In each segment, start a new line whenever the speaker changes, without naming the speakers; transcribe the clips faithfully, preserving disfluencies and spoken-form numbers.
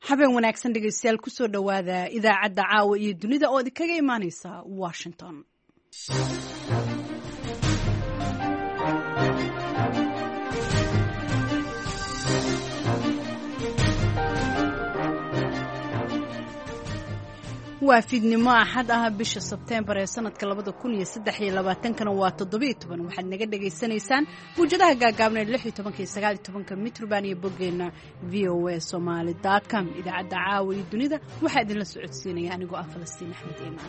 habeen wanaagsan dhegeystayaal kusoo dhawaada idaacadda caawa iyo dunida oo idinkaga imaaneysa Washington. waa fiidnimo axad ah bisha Sebtembar ee sanadka labada kun iyo saddex iyo labaatan kana waa toddoba iyo toban waxaad naga dhageysanaysaan buujadaha gaagaaban ee lix iyo toban iyo sagaal iyo toban mitrban iyo boggeena v o a somali dot com idaacadda caawa iyo dunida waxaa idinla socodsiinaya anigoo ah Falastiin Axmed Iimaan.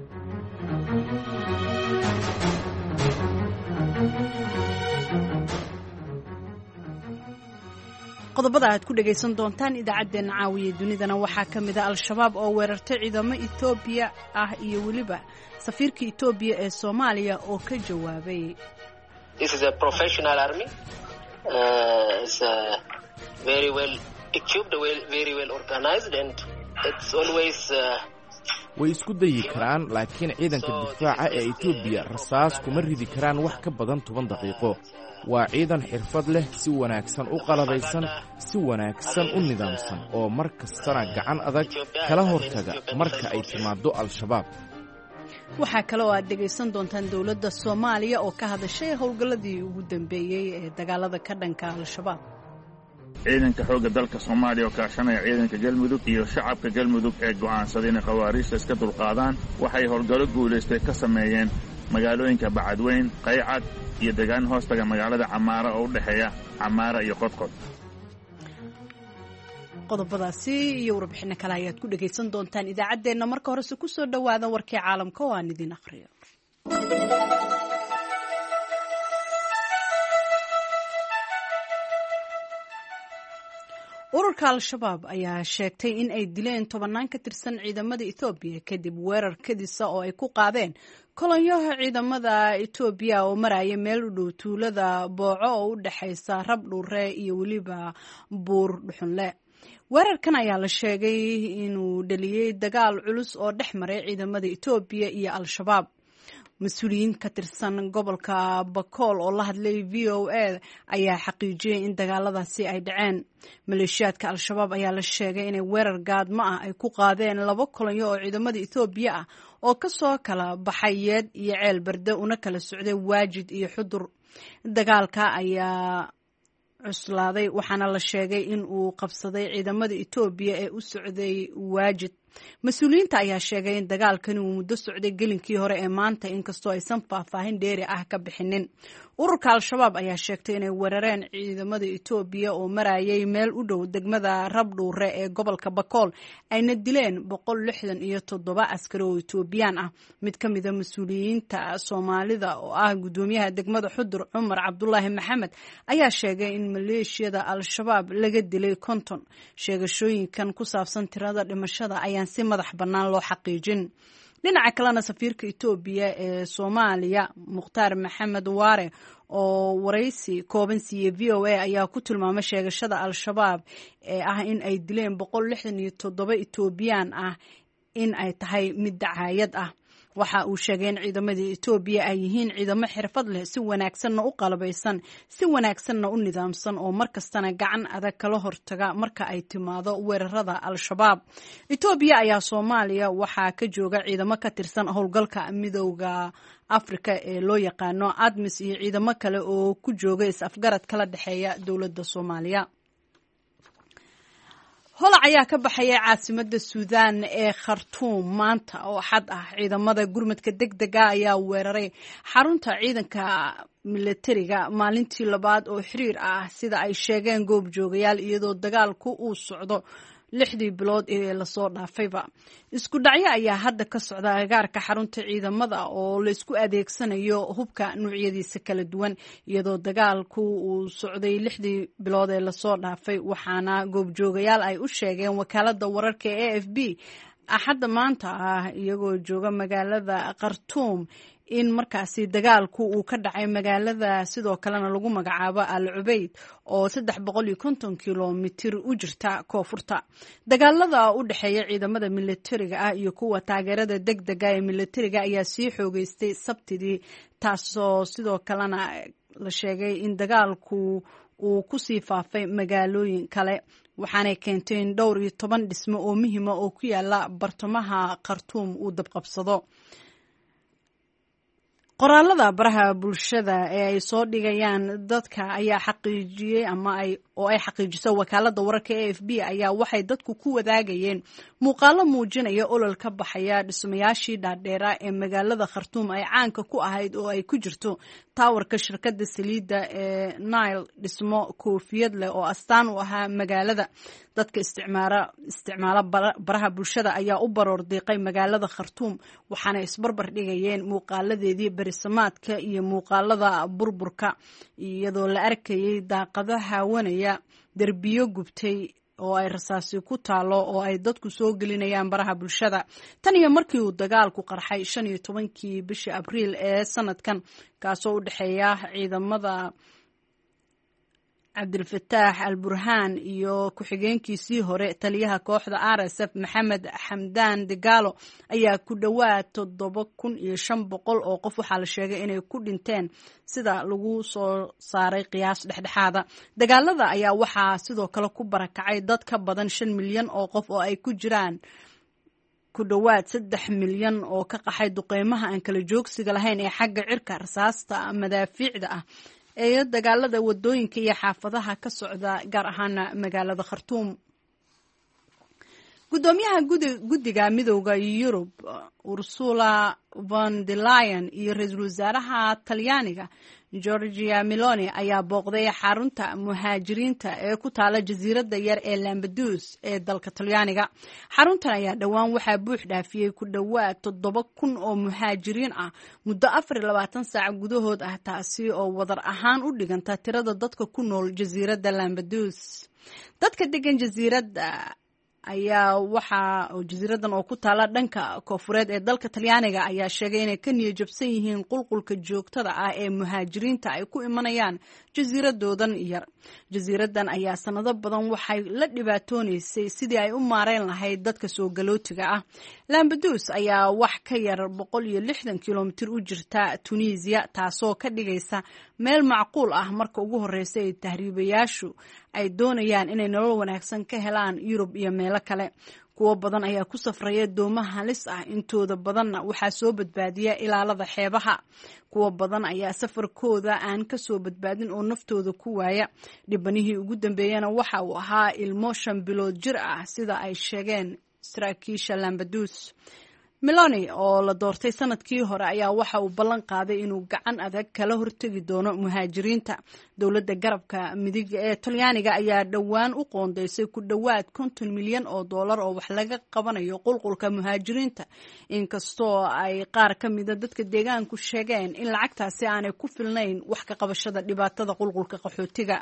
qodobada aad ku dhageysan doontaan idaacadeena caawiye dunidana waxaa ka mid ah al-shabaab oo weerartay ciidamo Itoobiya ah iyo waliba safiirka Itoobiya ee Soomaaliya oo ka jawaabay.
This is a professional army. Uh, it's uh, very well equipped, well, very well organized, and it's always uh,
way isku dayi karaan laakiin ciidanka difaaca ee Itoobiya rasaas kuma ridi karaan wax ka badan toban daqiiqo. waa ciidan xirfad leh si wanaagsan u qalabaysan si wanaagsan u nidaamsan oo mar kastana gacan adag kala hortaga marka ay timaado al-shabaab.
waxaa kale oo aad dhegeysan doontaan dawladda Soomaaliya oo ka hadashay howlgalladii ugu dambeeyay ee dagaalada ka dhanka al-shabaab.
ciidanka xoogga dalka Soomaaliya oo kaashanaya ciidanka Galmudug iyo shacabka Galmudug ee go'aansaday in khawaarijta iska dulqaadaan waxay howlgallo guuleystay ka sameeyeen magaalooyinka Bacadweyn, Qaycad iyo deegaan hoostaga magaalada Camaara oo u dhaxeeya Camaara iyo Qodqod.
qodobadaasi iyo warbixino kale ayaad ku dhageysan doontaan idaacadeena marka hore ku soo dhawaada warkii caalamka oo aan idin akhriyo. ururka al-shabaab ayaa sheegtay in ay dileen tobanaan ka tirsan ciidamada Itoobiya kadib weerar kadisa oo ay ku qaadeen kolonyaha ciidamada Itoobiya oo maraya meel u dhow tuulada Booco oo u dhaxaysa Rabdhuure iyo waliba Buur Dhuxunle. weerarkan ayaa la sheegay inuu dhaliyay dagaal culus oo dhex maray ciidamada Itoobiya iyo al-shabaab. mas-uuliyiin ka tirsan gobolka Bakool oo la hadlay V O A ayaa xaqiijiyay in dagaaladaasi ay dhaceen. maleeshiyaadka al-shabaab ayaa la sheegay inay weerar gaadmo ah ay ku qaadeen laba kolonyo oo ciidamada Itoobiya ah oo ka soo kala baxay Yeed iyo Ceel Barde una kala socday Waajid iyo Xudur. dagaalka ayaa cuslaaday waxaana la sheegay in uu qabsaday ciidamada Itoobiya ee u socday Waajid. mas-uuliyiinta ayaa sheegay in dagaalkani uu muddo socday gelinkii hore ee maanta inkastoo aysan faahfaahin dheeri ah ka bixinin. ururka al-shabaab ayaa sheegtay inay weerareen ciidamada Itoobiya oo marayay meel u dhow degmada Rabdhuure ee gobolka Bakool ayna dileen boqol lixdan iyo toddoba askari oo Itoobiyaan ah. mid ka mid ah mas-uuliyiinta Soomaalida oo ah gudoomiyaha degmada Xudur Cumar Cabdullaahi Maxamed ayaa sheegay in maleeshiyada al-shabaab laga dilay konton. sheegashooyinkan ku saabsan tirada dhimashada ayaan si madax bannaan loo xaqiijin. dhinaca kalena safiirka Itoobiya ee Soomaaliya Mukhtaar Maxamed Waare oo waraysi kooban siiyay V O A ayaa ku tilmaamay sheegashada al-shabaab ee ah in ay dileen boqol lixdan iyo toddoba Itoobiyaan ah in ay tahay mid dacaayad ah. waxa uu sheegay in ciidamada Itoobiya ay yihiin ciidamo xirfad leh si wanaagsanna u qalabaysan si wanaagsanna u nidaamsan oo markastana gacan adag kala hortaga marka ay timaado weerarada al-shabaab. Itoobiya ayaa Soomaaliya waxaa ka jooga ciidamo ka tirsan howlgalka midowga Afrika ee loo yaqaano ADMIS iyo ciidamo kale oo ku jooga is-afgarad kala dhexeeya dowladda Soomaaliya. holac ayaa ka baxaya caasimadda Suudaan ee Khartoum maanta oo xad ah. ciidamada gurmadka degdega ayaa weeraray xarunta ciidanka militariga maalintii labaad oo xiriir ah sida ay sheegeen goobjoogayaal iyadoo dagaalku uu socdo lixdii bilood ee lasoo dhaafayba. isku dhacyo ayaa hadda ka socda agagaarka xarunta ciidamada oo la isku adeegsanayo hubka noocyadiisa kala duwan iyadoo dagaalku uu socday lixdii bilood ee lasoo dhaafay. waxaana goobjoogayaal ay u sheegeen wakaaladda wararka ee A F B axadda maanta ah iyagoo jooga magaalada Khartoum in markaasi dagaalku uu ka dhacay magaalada sidoo kalena lagu magacaabo Al Ubayd oo saddex boqol iyo konton kiiloomitir u jirta koonfurta. dagaalada u dhaxeeya ciidamada militariga ah iyo kuwa taageerada degdega ee militariga ayaa sii xoogeystay Sabtidii taasoo sidoo kalena la sheegay in dagaalku uu kusii faafay magaalooyin kale waxaanay keentay in dhowr iyo toban dhismo oo muhiima oo ku yaala bartamaha khartuum uu dabqabsado. qoraalada baraha bulshada ee ay soo dhigayaan dadka ayaa xaqiijiyey ama ay oo ay xaqiijiso wakaalada wararka A F B ayaa waxay dadku ku wadaagayeen muuqaalo muujinaya olol ka baxaya dhismayaashii dhaadheera ee magaalada Khartoum ay caanka ku ahayd oo ay ku jirto taawarka shirkadda saliidda ee Nile dhismo koofiyad leh oo astaan u ahaa magaalada. dadka isticmaala isticmaala baraha bulshada ayaa u baroor diiqay magaalada Khartoum waxaana isbarbar dhigayeen muuqaaladeedii berisamaadka iyo muuqaalada burburka iyadoo la arkayay daaqadaha wanaya derbiyo gubtay oo ay rasaasi ku taalo oo ay dadku soo gelinayaan baraha bulshada. tan iyo markii uu dagaalku qarxay shan iyo tobankii bishii Abriil ee sanadkan kaasoo u dhaxeeya ciidamada Cabdilfataax al-Burhaan iyo ku-xigeenkiisii hore taliyaha kooxda R S F Maxamed Xamdaan Dagaalo ayaa ku dhawaad toddoba kun iyo shan boqol oo qof waxaa la sheegay inay ku dhinteen sida lagu soo saaray qiyaas dhexdhexaada. dagaalada ayaa waxaa sidoo kale ku barakacay dad ka badan shan milyan oo qof oo ay ku jiraan ku dhawaad saddex milyan oo ka qaxay duqeymaha aan kala joogsiga lahayn ee xagga cirka rasaasta madaafiicda ah ee dagaalada wadooyinka iyo xaafadaha ka socda gaar ahaan magaalada Khartoum. gudoomiyaha guddiga midowga Yurub Ursula von der Leyen iyo ra'iisul wasaaraha Talyaaniga Giorgia Meloni ayaa booqday xarunta muhaajiriinta ee ku taala jasiiradda yar ee Lampedusa ee dalka Talyaaniga. xaruntan ayaa dhawaan waxaa buux dhaafiyay ku dhawaad toddoba kun oo muhaajiriin ah muddo afar iyo labaatan saac gudahood ah taasi oo wadar ahaan u dhiganta tirada dadka ku nool jasiiradda Lampedusa. dadka degan jasiiradda ayaa waxa oo jasiiradan oo ku taala dhanka koonfureed ee dalka Talyaaniga ayaa sheegay inay ka niyad jabsan yihiin qulqulka joogtada ah ee muhaajiriinta ay ku imanayaan jasiiradoodan yar. jasiiradan ayaa sanado badan waxay la dhibaatoonaysay sidii ay u maareyn lahayd dadka soo galootiga ah. Lampedusa ayaa wax ka yar boqol iyo lixdan kiiloomitir u jirta Tunisia taasoo ka dhigaysa meel macquul ah marka ugu horeysa ay tahriibayaashu ay doonayaan inay nolol wanaagsan ka helaan Yurub iyo meelo kale. kuwo badan ayaa ku safraya doomaha halis ah intooda badanna waxaa soo badbaadiya ilaalada xeebaha. kuwo badan ayaa safarkooda aan ka soo badbaadin oo naftooda ku waaya. dhibanihii ugu dambeeyana waxa uu ahaa ilmo shan bilood jir ah sida ay sheegeen saraakiisha Lampedusa. Meloni oo la doortay sanadkii hore ayaa waxa uu ballan qaaday inuu gacan adag kala hortagi doono muhaajiriinta. dowladda garabka midiga ee Talyaaniga ayaa dhawaan u qoondeysay ku dhawaad konton milyan oo dollar oo wax laga qabanayo qulqulka muhaajiriinta inkastoo ay qaar ka mid ah dadka deegaanku sheegeen in lacagtaasi aanay ku filnayn wax ka qabashada dhibaatada qulqulka qaxootiga.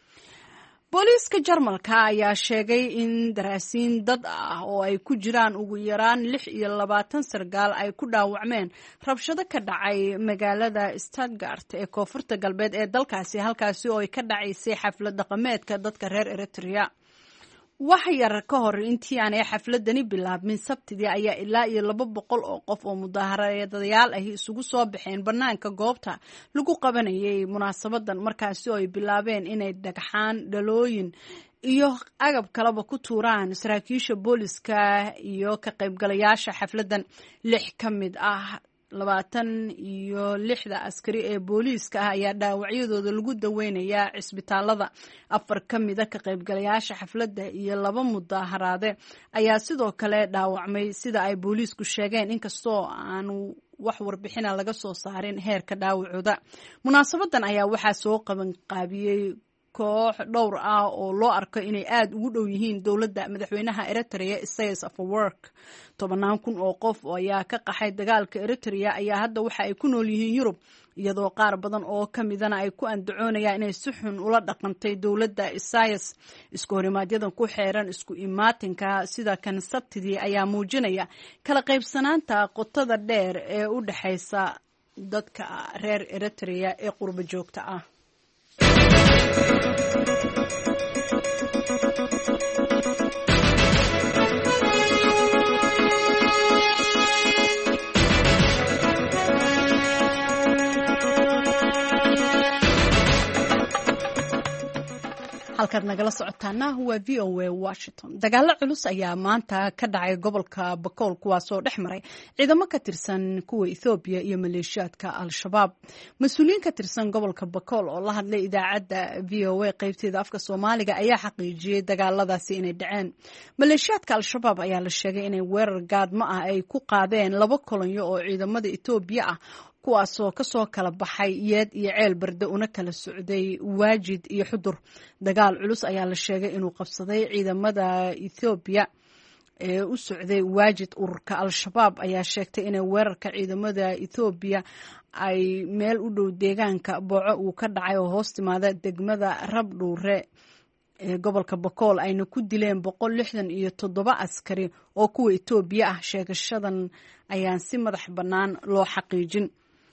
booliiska Jarmalka ayaa sheegay in daraasiin dad ah oo ay ku jiraan ugu yaraan lix iyo labaatan sargaal ay ku dhaawacmeen rabshado ka dhacay magaalada Stuttgart ee koonfurta galbeed ee dalkaasi halkaasi oo ay ka dhacaysay xaflad dhaqameedka dadka reer Eritrea. wax yar ka hor intii aanay xafladani bilaabmin Sabtidii ayaa ilaa iyo laba boqol oo qof oo mudaaharaadayaal ah isugu soo baxeen banaanka goobta lagu qabanayay munaasabadan markaasi oo ay bilaabeen inay dhagxaan dhalooyin iyo agab kalaba ku tuuraan saraakiisha booliska iyo ka qaybgalayaasha xafladan. lix ka mid ah labaatan iyo lixda askari ee booliiska ah ayaa dhaawacyadooda lagu daweynayaa cisbitaalada. afar ka mid ah ka qaybgalayaasha xafladda iyo laba mudaaharaade ayaa sidoo kale dhaawacmay sida ay booliisku sheegeen inkastoo aanu wax warbixina laga soo saarin heerka dhaawacooda. munaasabadan ayaa waxaa soo qaban qaabiyey koox dhowr ah oo loo arko inay aad ugu dhow yihiin dowladda madaxweynaha Eritrea Isaias Afwerki. tobanaan kun oo qof ayaa ka qaxay dagaalka Eritrea ayaa hadda waxa ay ku nool yihiin Yurub iyadoo qaar badan oo ka midana ay ku andacoonayaan inay si xun ula dhaqantay dowladda Isaias. isku horimaadyada ku xeeran isku imaatinka sida kan Sabtidii ayaa muujinaya kala qaybsanaanta qotada dheer ee u dhaxaysa dadka reer Eritrea ee qurbo joogta ah. halkaad nagala socotaana waa v o a Washington. Dagaalo culus ayaa maanta ka dhacay gobolka Bakool kuwaasoo dhex maray ciidamo ka tirsan kuwa Ethiopia iyo maleeshiyaadka Al-Shabaab. Mas-uuliyiin ka tirsan gobolka Bakool oo la hadlay idaacadda V O A qaybteeda afka Soomaaliga ayaa xaqiijiyay dagaaladaasi inay dhaceen. Maleeshiyaadka Al-Shabaab ayaa la sheegay inay weerar gaadmo ah ay ku qaadeen laba kolonyo oo ciidamada Ethiopia ah kuwaasoo kasoo kala baxay yeed iyo ceel barde una kala socday waajid iyo xudur. Dagaal culus ayaa la sheegay inuu qabsaday ciidamada Ethiopia ee u socday waajid. Ururka Al-Shabaab ayaa sheegtay inay weerarka ciidamada Ethiopia ay meel u dhow deegaanka Booco uu ka dhacay oo hoos timaada degmada Rabdhuure ee gobolka Bakool ayna ku dileen boqol lixdan iyo toddoba askari oo kuwa Ethiopia ah. Sheegashadan ayaan si madax bannaan loo xaqiijin.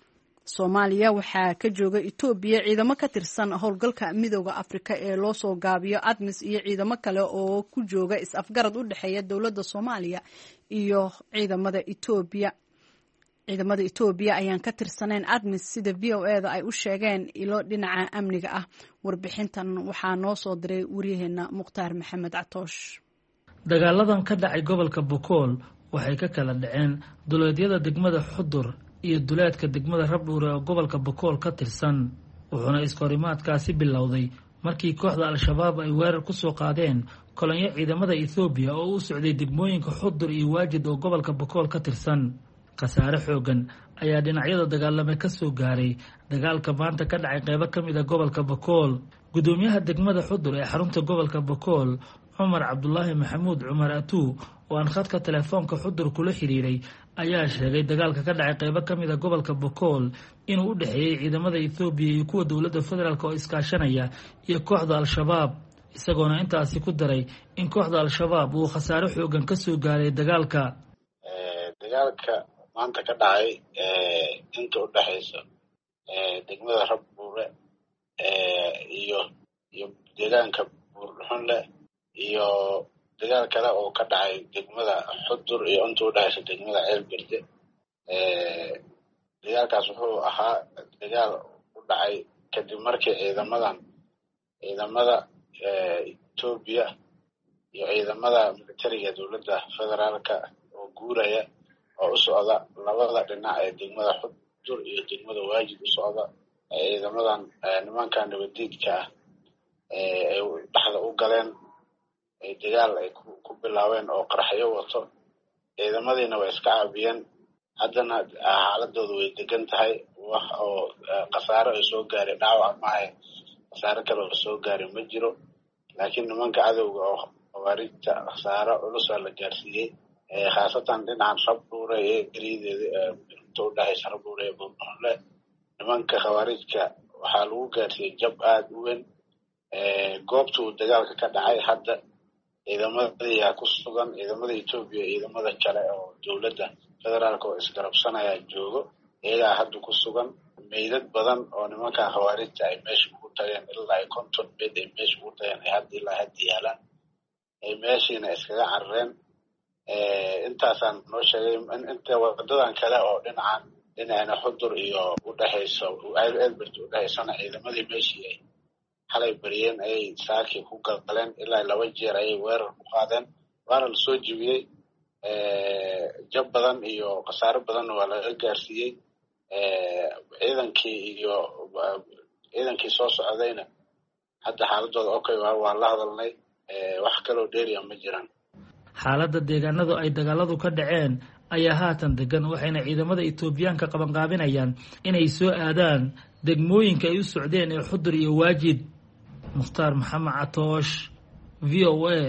Soomaaliya waxaa ka jooga Ethiopia ciidamo ka tirsan howlgalka midowga Afrika ee loo soo gaabiyo ADMIS iyo ciidamo kale oo ku jooga is-afgarad u dhexeeya dowladda Soomaaliya iyo ciidamada Ethiopia. Ciidamada Ethiopia ayaan ka tirsaneen ADMIS sida V O A da ay u sheegeen ilo dhinaca amniga ah. Warbixintan waxaa noo soo diray wariyaheena Mukhtaar Maxamed Catoosh.
Dagaaladan ka dhacay gobolka Bakool waxay ka kala dhaceen duleedyada degmada Xudur iyo duleedka degmada Rabdhuure oo gobolka Bakool ka tirsan. Wuxuuna iskahorimaadkaasi bilowday markii kooxda Al-Shabaab ay weerar ku soo qaadeen kolonyo ciidamada Ethiopia oo u socday degmooyinka Xudur iyo Waajid oo gobolka Bakool ka tirsan. Khasaare xoogan ayaa dhinacyada dagaalame ka soo gaaray dagaalka maanta ka dhacay qaybo ka mid ah gobolka Bakool. Gudoomiyaha degmada Xudur ee xarunta gobolka Bakool Cumar Cabdullaahi Maxamuud Cumar Atuu oo aan khadka telefoonka Xudur kula xiriiray ayaa sheegay dagaalka ka dhacay qaybo ka mid ah gobolka Bakool inuu u dhaxeeyay ciidamada Ethiopia iyo kuwa dowladda federaalka oo iskaashanaya iyo kooxda Al-Shabaab, isagoona intaasi ku daray in kooxda Al-Shabaab uu khasaare xoogan ka soo gaaray dagaalka.
dagaalka maanta ka dhacay inta u dhaxaysa degmada Rabdhuure iyo iyo deegaanka Buurdhuxunle iyo dagaal kale oo ka dhacay degmada Xudur iyo inta u dhaxaysa degmada Ceel Barde. Dagaalkaas wuxuu ahaa dagaal u dhacay kadib markii ciidamadan ciidamada Ethiopia iyo ciidamada militariga dowladda federaalka oo guuraya oo u socda labada dhinac ee degmada Xudur iyo degmada Waajid u socda ciidamadan nimanka nabadiidka ah ee dhaxda u galeen ay dagaal ay ku bilaabeen oo qaraxyo wato. ciidamadiina way iska caabiyeen. haddana xaaladoodu way degan tahay. wax oo khasaaro ay soo gaaray dhaawac maaha, khasaaro kale oo soo gaaray ma jiro. laakiin nimanka cadowga oo khawaarijta khasaaro culus la gaarsiiyey khaasatan dhinacan Rabdhuure ee gariideeda inta u dhaxaysa Rabdhuure iyo Buurdhuxunle. nimanka khawaarijka waxaa lagu gaarsiiyey jab aad u weyn. goobtuu dagaalka ka dhacay hadda ciidamadii ku sugan, ciidamada Ethiopia iyo ciidamada kale oo dowladda federaalka oo isgarabsanaya joogo. iyagaa hadda ku sugan. meydad badan oo nimanka khawaarijta ay meesha ugu tageen ilaa ay konton meyd ay meesha ugu tageen ay hadda ilaa hadda yaalaan. ay meeshiina iskaga carareen. intaasaan noo sheegay. inta wadadan kale oo dhinacan dhinacna Xudur iyo u dhaxayso Ceel Barde u dhaxaysana ciidamadii meeshii ay xalay bariyeen ayay saaki ku galeen ilaa laba jeer ayay weerar ku qaadeen, waana la soo jibiyey. jab badan iyo khasaaro badanna waa laga gaarsiiyey. ciidankii iyo ciidankii soo socdayna hadda xaaladooda okay waa la hadalnay. wax kaloo dheeriya ma jiraan.
xaaladda deegaanadu ay dagaaladu ka dhaceen ayaa haatan degan, waxayna ciidamada Etoobiyaanka qabanqaabinayaan inay soo aadaan degmooyinka ay u socdeen ee Xudur iyo Waajid. Mukhtaar Maxamed Catoosh, V O A.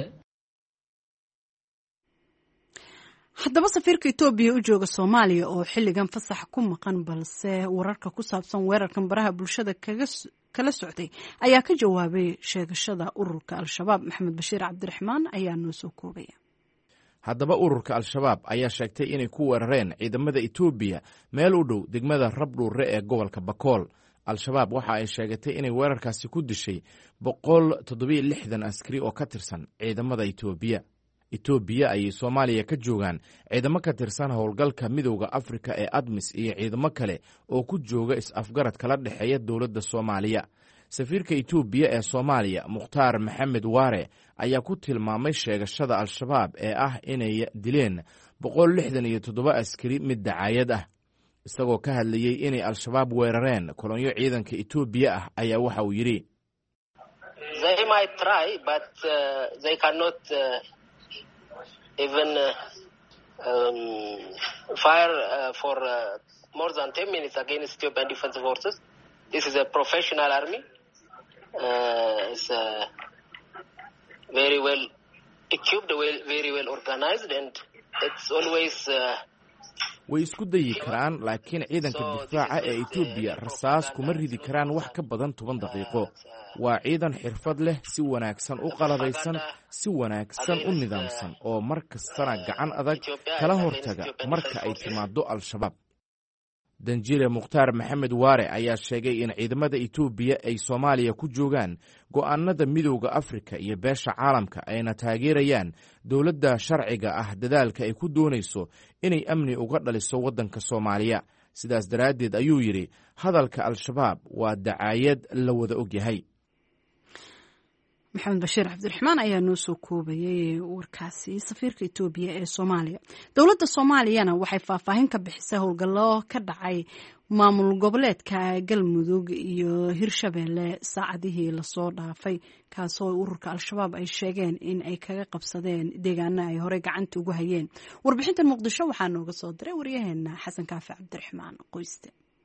haddaba safiirka Ethiopia u jooga Soomaaliya oo xilligan fasax ku maqan balse wararka ku saabsan weerarkan baraha bulshada kaga kala socday ayaa ka jawaabay sheegashada ururka Al-Shabaab. Maxamed Bashiir Cabdiraxmaan ayaa noo soo koobaya.
haddaba ururka Al-Shabaab ayaa sheegtay inay ku weerareen ciidamada Ethiopia meel u dhow degmada Rabdhuure ee gobolka Bakool. Al-Shabaab waxa ay sheegatay inay weerarkaasi ku dishay boqol toddobiyo lixdan askari oo ka tirsan ciidamada Ethiopia. Ethiopia ayay Soomaaliya ka joogaan ciidamo ka tirsan howlgalka midowga Afrika ee ADMIS iyo ciidamo kale oo ku jooga is-afgarad kala dhexeeya dowladda Soomaaliya. safiirka etoobiya ee soomaaliya mukhtaar maxamed waare ayaa ku tilmaamay sheegashada al-shabaab ee ah inay dileen boqol lixdan iyo toddoba askari mid dacaayad ah. isagoo ka hadlayey inay al-shabaab weerareen kolonyo ciidanka etoobiya ah ayaa waxa uu yidhi
They might try, but uh, they cannot uh, even uh, um, fire uh, for uh, more than ten minutes against Ethiopian Defense Forces. This is a professional army. Uh, it's uh, very well equipped, well, very well organized, and it's always... Uh,
way isku dayi karaan laakiin ciidanka difaaca ee etoobiya rasaas kuma ridi karaan wax ka badan toban daqiiqo. waa ciidan xirfad leh, si wanaagsan u qalabaysan, si wanaagsan u nidaamsan, oo mar kastana gacan adag kala hortaga marka ay timaado al-shabaab. danjire mukhtaar maxamed waare ayaa sheegay in ciidamada etoobiya ay soomaaliya ku joogaan go'aanada midowda afrika iyo beesha caalamka ayna taageerayaan dowladda sharciga ah dadaalka ay ku doonayso inay amni uga dhaliso waddanka soomaaliya. sidaas daraaddeed ayuu yidhi hadalka al-shabaab waa dacaayad la wada og yahay.
maxamed bashiir cabdiraxmaan ayaa noo soo koobayay warkaasi safiirka etoobiya ee soomaaliya. dowladda soomaaliyana waxay faahfaahin ka bixisay howlgallo ka dhacay maamul goboleedka galmudug iyo hirshabeelle saacadihii lasoo dhaafay, kaasoo ururka al-shabaab ay sheegeen in ay kaga qabsadeen deegaana ay horey gacanta ugu hayeen. warbixintan muqdisho waxaa nooga soo diray waryaheena xasan kaafi cabdiraxmaan qoyste.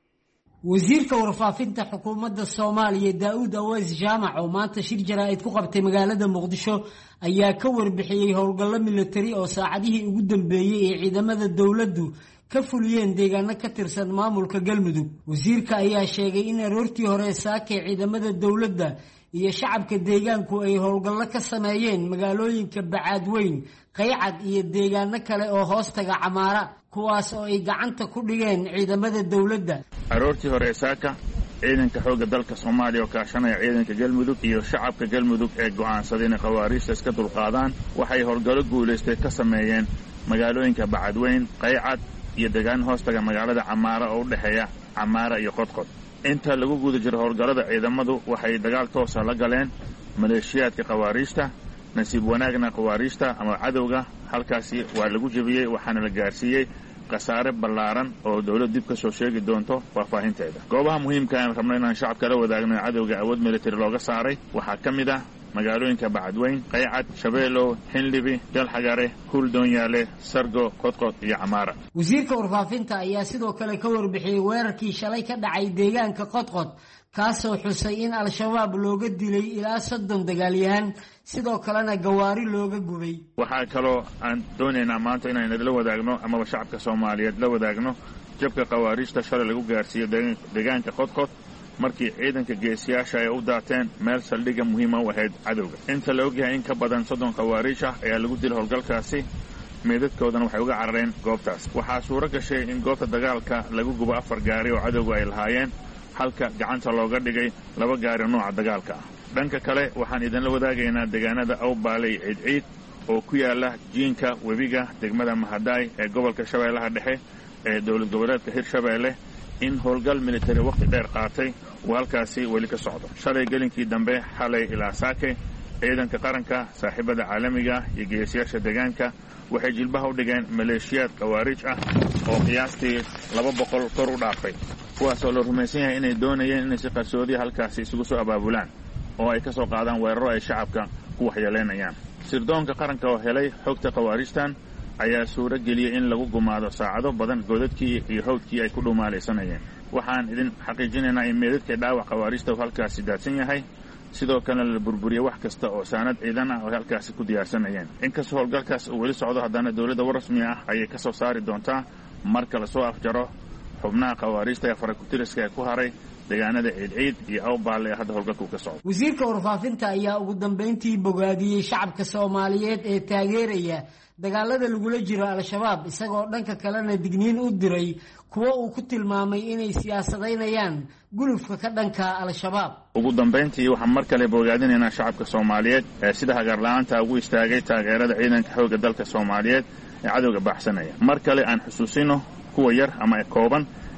wasiirka warfaafinta xukuumadda soomaaliya daa'uud aweys jaamac oo maanta shir jaraa'id ku qabtay magaalada muqdisho ayaa ka warbixiyey howlgallo milatari oo saacadihii ugu dambeeyey ee ciidamada dowladdu ka fuliyeen deegaano ka tirsan maamulka galmudug. wasiirka ayaa sheegay in aroortii hore saakay ciidamada dowladda iyo shacabka deegaanku ay howlgallo ka sameeyeen magaalooyinka bacaadweyn, qaycad iyo deegaano kale oo hoostaga camaara, kuwaas oo ay gacanta ku dhigeen ciidamada dowladda.
aroortii hore saaka ciidanka xoogga dalka Soomaaliya oo kaashanaya ciidanka galmudug iyo shacabka galmudug ee go'aansaday inay qawaariista iska dulqaadaan waxay howlgallo guuleystay ka sameeyeen magaalooyinka bacaadweyn, qaycad iyo deegaan hoostaga magaalada camaara oo u dhexeeya camaara iyo qodqod. inta lagu guda jiro howlgallada ciidamadu waxay dagaal toosa la galeen maleeshiyaadka qawaariista. nasiib wanaagna qawaariista ama cadowga halkaasi waa lagu jebiyey, waxaana la gaarsiiyey khasaare ballaaran oo dawlad dib ka soo sheegi doonto faahfaahinteeda. goobaha muhiimka aan rabno inaan shacabka la wadaagno cadowga awood military looga saaray waxaa ka mid ah magaalooyinka bacadweyn, qaycad, shabeelow, xinlibi, jalxagare, kuuldoonyaale, sargo, qodqod iyo camaara.
wasiirka warfaafinta ayaa sidoo kale ka warbixiyey weerarkii shalay ka dhacay deegaanka qodqod, kaasoo xusay in al-shabaab looga dilay ilaa soddon dagaalyahan, sidoo kalena gawaari looga gubay.
waxaa kaloo aan doonaynaa maanta inaynu la wadaagno amaba shacabka Soomaaliyeed la wadaagno jabka qawaariista shalay lagu gaarsiiyo deegaanka qodqod markii ciidanka geesiyaasha ay u daateen meel saldhigga muhiima u ahayd cadowga. inta la ogyahay in ka badan soddon qawaariish ah ayaa lagu dilay howlgalkaasi, meedadkoodana waxay uga carareen goobtaas. waxaa suuro gashay in goobta dagaalka lagu gubo afar gaari oo cadowga ay lahaayeen, halka gacanta looga dhigay laba gaari nooca dagaalka ah. dhanka kale waxaan idinla wadaagaynaa deegaanada awbaale iyo ciidciid oo ku yaala jiinka webiga degmada mahadaay ee gobolka shabeellaha dhexe ee dowlad goboleedka hirshabeelle in howlgal militari wakhti dheer qaatay uu halkaasi weli ka socdo. shalay gelinkii dambe xalay ilaa saake ciidanka qaranka, saaxiibada caalamiga iyo geesiyaasha deegaanka waxay jilbaha u dhigeen maleeshiyaad qawaariij ah oo qiyaastii laba boqol kor u dhaafay, kuwaasoo la rumaysan yahay inay doonayeen inay si qarsoodiya halkaasi isugu soo abaabulaan oo ay ka soo qaadaan weeraro ay shacabka ku waxyeelaynayaan. sirdoonka qaranka oo helay xogta qawaariijtan ayaa suuro geliyey in lagu gumaado saacado badan godadkii iyo hawdkii ay ku dhumaalaysanayeen. waxaan idin xaqiijinaynaa in meedadkii dhaawac qawaariijta uu halkaasi daadsan yahay, sidoo kalena la burburiyey wax kasta oo saanad ciidan ah oo halkaasi ku diyaarsanayeen. inkastoo howlgalkaas uu weli socdo, haddana dowladda war rasmi ah ayay ka soo saari doontaa marka lasoo afjaro xubnaha qawaariijta ee farakutiriska ee ku haray deegaanada ciidciid iyo awbaale ee hadda howlgalku ka socdo.
wasiirka warfaafinta ayaa ugu dambayntii bogaadiyey shacabka Soomaaliyeed ee taageeraya dagaalada lagula jiro al-shabaab, isagoo dhanka kalena digniin u diray kuwa uu ku tilmaamay inay siyaasadaynayaan gulufka ka dhanka al-shabaab.
ugu dambayntii waxaan mar kale bogaadinaynaa shacabka Soomaaliyeed ee sida hagarla'aanta ugu istaagay taageerada ciidanka xoogga dalka Soomaaliyeed ee cadowga baxsanaya. mar kale aan xusuusino kuwa yar ama kooban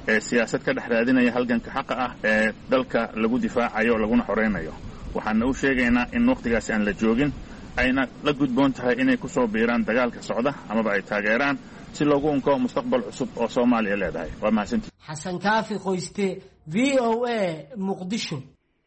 ee siyaasad ka dhex raadinaya halganka xaqa ah ee dalka lagu difaacayo laguna xoreynayo. waxaana u sheegaynaa in waqtigaasi aan la joogin, ayna la gudboon tahay inay ku soo biiraan dagaalka socda amaba ay taageeraan si loogu unko mustaqbal cusub oo Soomaaliya leedahay. waa mahadsantihiin.
Xasan Kaafi Qoyste, V O A, Muqdisho.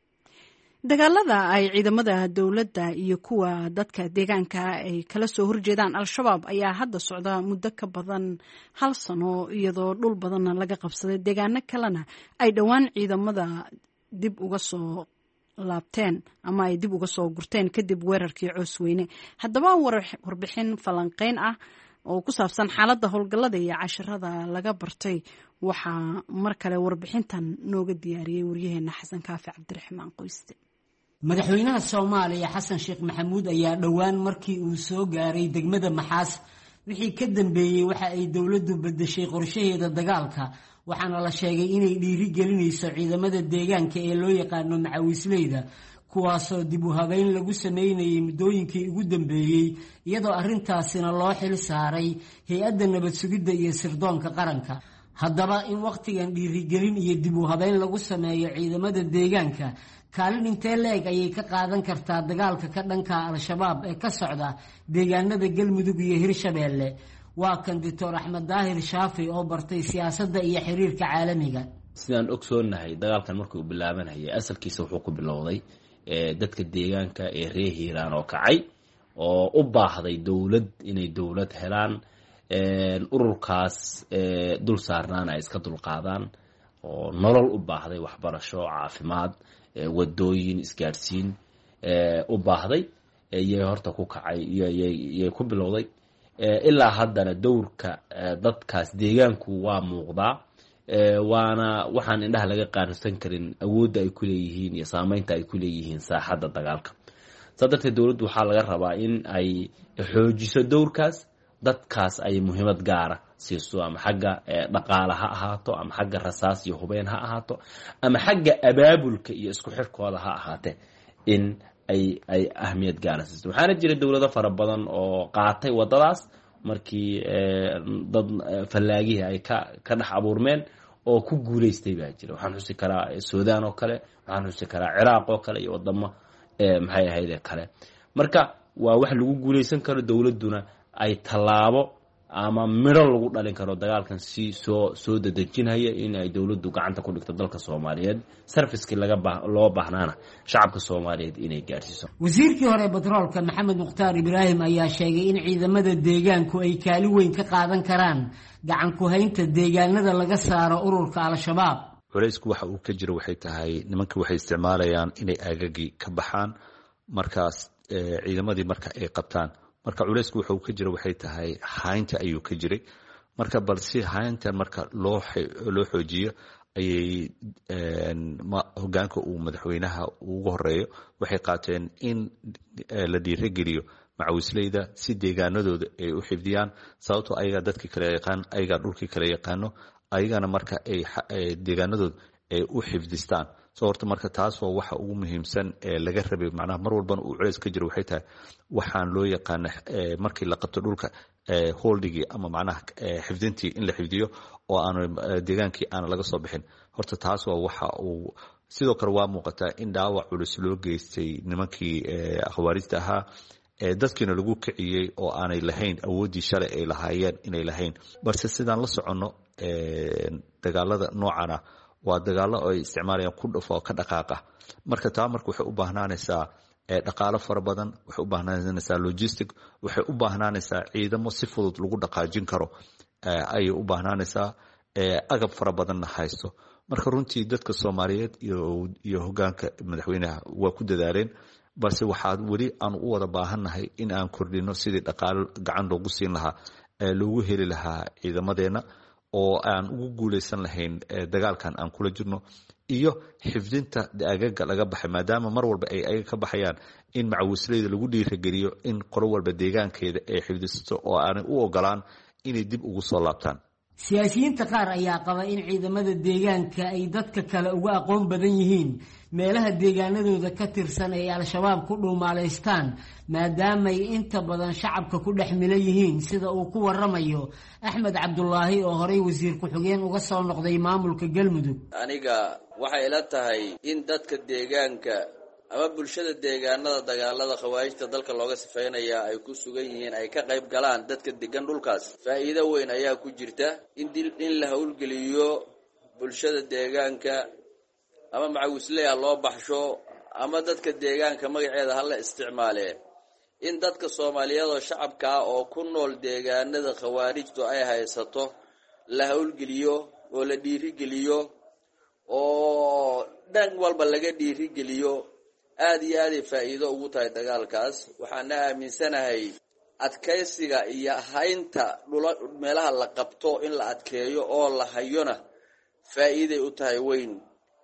dagaalada ay ciidamada dowladda iyo kuwa dadka deegaanka ay kala soo horjeedaan al-shabaab ayaa hadda socda muddo ka badan hal sano, iyadoo dhul badanna laga qabsaday, deegaano kalena ay dhowaan ciidamada dib uga soo laabteen ama ay dib uga soo gurteen kadib weerarkii Coosweyne. haddaba warbixin falanqeyn ah oo ku saabsan xaaladda howlgallada iyo casharada laga bartay waxaa mar kale warbixintan nooga diyaariyey waryaheena Xasan Kaafi Cabdiraxmaan Qoyste.
madaxweynaha Soomaaliya Xasan Sheekh Maxamuud ayaa dhowaan markii uu soo gaaray degmada Maxaas wixii ka dambeeyay waxa ay dawladdu bedeshay qorshaheeda dagaalka, waxaana la sheegay inay dhiiri gelinayso ciidamada deegaanka ee loo yaqaano macawisleyda, kuwaasoo dib u habeyn lagu sameynayay muddooyinkii ugu dambeeyey, iyadoo arrintaasina loo xil saaray hay-adda nabad sugidda iyo sirdoonka qaranka. haddaba in waqtigan dhiirigelin iyo dib u habeyn lagu sameeyo ciidamada deegaanka, kaalin intee leeg ayay ka qaadan kartaa dagaalka ka dhanka al-shabaab ee ka socda deegaanada Galmudug iyo Hirshabeelle? waa kan Doctor Axmed Daahir Shaafi oo bartay siyaasadda iyo xiriirka caalamiga.
sidaan ogsoonahay dagaalkan markii uu bilaabanayay asalkiisa wuxuu ku bilowday ee dadka deegaanka ee reer Hiiraan oo kacay oo u baahday dawlad inay dawlad helaan, ururkaas dul saarnaana ay iska dulqaadaan, oo nolol u baahday, waxbarasho, caafimaad, wadooyin, isgaarsiin u baahday ayay horta ku kacay iyo ku bilowday. ilaa haddana dowrka dadkaas deegaanku waa muuqdaa, waana waxaan indhaha laga qaansan karin awoodda ay ku leeyihiin iyo saameynta ay ku leeyihiin saaxadda dagaalka. saa darteed dowladdu waxaa laga rabaa in ay xoojiso dowrkaas, dadkaas ay muhiimad gaara siiso, ama xagga dhaqaale ha ahaato, ama xagga rasaas iyo hubeen ha ahaato, ama xagga abaabulka iyo isku xirkooda ha ahaatee, in ay ay ahmiyad gaara siiso. waxaana jira dowlado fara badan oo qaatay wadadaas markii dad fallaagihii ay ka ka dhex abuurmeen oo ku guulaystay baa jira. waxaan xusi karaa Suudaan oo kale, waxaan xusi karaa Ciraaq oo kale iyo wadamo maxay ahayd kale. marka waa wax lagu guulaysan karo, dowladuna ay tallaabo ama midho lagu dhalin karo dagaalkan si soo soo dadejinaya in ay dawladdu gacanta ku dhigto dalka Soomaaliyeed, serviceki laga loo baahnaana shacabka Soomaaliyeed inay gaarsiiso.
wasiirkii hore batroolka Maxamed Mukhtaar Ibraahim ayaa sheegay in ciidamada deegaanku ay kaalin weyn ka qaadan karaan gacan ku haynta deegaanada laga saaro ururka al-shabaab.
culaysku waxa uu ka jiro waxay tahay nimanka waxay isticmaalayaan inay aagagii ka baxaan, markaas ciidamadii marka ay qabtaan, marka culaysku wuxuu ka jiro waxay tahay haynta ayuu ka jiray. marka balse haynta marka loo loo xoojiyo ayay hogaanka uu madaxweynaha ugu horeeyo waxay qaateen in la dhiirigeliyo macawisleyda si deegaanadooda ay u xifdiyaan, sababtoo ayaga dadkii kale yaqaan, ayaga dhulkii kale yaqaano, ayagana marka ay deegaanadooda ay u xifdistaan. soo horta marka taas waa waxa ugu muhiimsan ee laga rabay. macnaha mar walbana uu culays ka jiro waxay tahay waxaan loo yaqaana markii la qabto dhulka holdigi ama macnaha xifdintii in la xifdiyo oo aan deegaankii aan laga soo bixin. horta taas waa waxa uu sidoo kale waa muuqataa in dhaawac culus loo geystay nimankii khawaarijta ahaa, dadkiina lagu kiciyey oo aanay lahayn awooddii shalay ay lahaayeen inay lahayn. balse sidaan la soconno dagaalada noocana waa dagaalo ay isticmaalayaan ku dhufo ka dhaqaaqa. marka taa marka waxay u baahnaanaysaa dhaqaalo fara badan, waxay u baahnaanaysaa logistic, waxay u baahnaanaysaa ciidamo si fudud lagu dhaqaajin karo ayay u baahnaanaysaa, agab fara badanna haysto. marka runtii dadka Soomaaliyeed iyo iyo hogaanka madaxweynaha waa ku dadaaleen, balse waxaa weli aan u wada baahannahay in aan kordhino sidii dhaqaalo gacan loogu siin lahaa, loogu heli lahaa ciidamadeena, oo aan ugu guulaysan lahayn dagaalkan aan kula jirno, iyo xifdinta agaga laga baxay, maadaama mar walba ay ayaga ka baxayaan in macawisleyda lagu dhiirigeliyo in qolo walba deegaankeeda ay xifdisato oo aanay u ogolaan inay dib ugu soo laabtaan.
siyaasiyiinta qaar ayaa qaba in ciidamada deegaanka ay dadka kale uga aqoon badan yihiin meelaha deegaanadooda ka tirsan ay al-shabaab ku dhuumaalaystaan maadaamay inta badan shacabka ku dhex mila yihiin sida uu ku waramayo axmed cabdulaahi oo horey wasiir ku-xigeen uga soo noqday maamulka galmudug.
aniga waxay ila tahay in dadka deegaanka ama bulshada deegaanada dagaalada khawaarijta dalka looga sifeynaya ay ku sugan yihiin ay ka qayb galaan dadka degan dhulkaas faa'iido weyn ayaa ku jirta in in la howlgeliyo bulshada deegaanka ama macawisleya loo baxsho ama dadka deegaanka magaceeda hala isticmaale in dadka Soomaaliyeed oo shacabka ah oo ku nool deegaanada khawaarijtu ay haysato la howlgeliyo oo la dhiirigeliyo oo dhan walba laga dhiirigeliyo aad iyo aad ay faa'iido ugu tahay dagaalkaas. waxaan aaminsanahay adkaysiga iyo haynta meelaha la qabto in la adkeeyo oo la hayona faa'iido u tahay weyn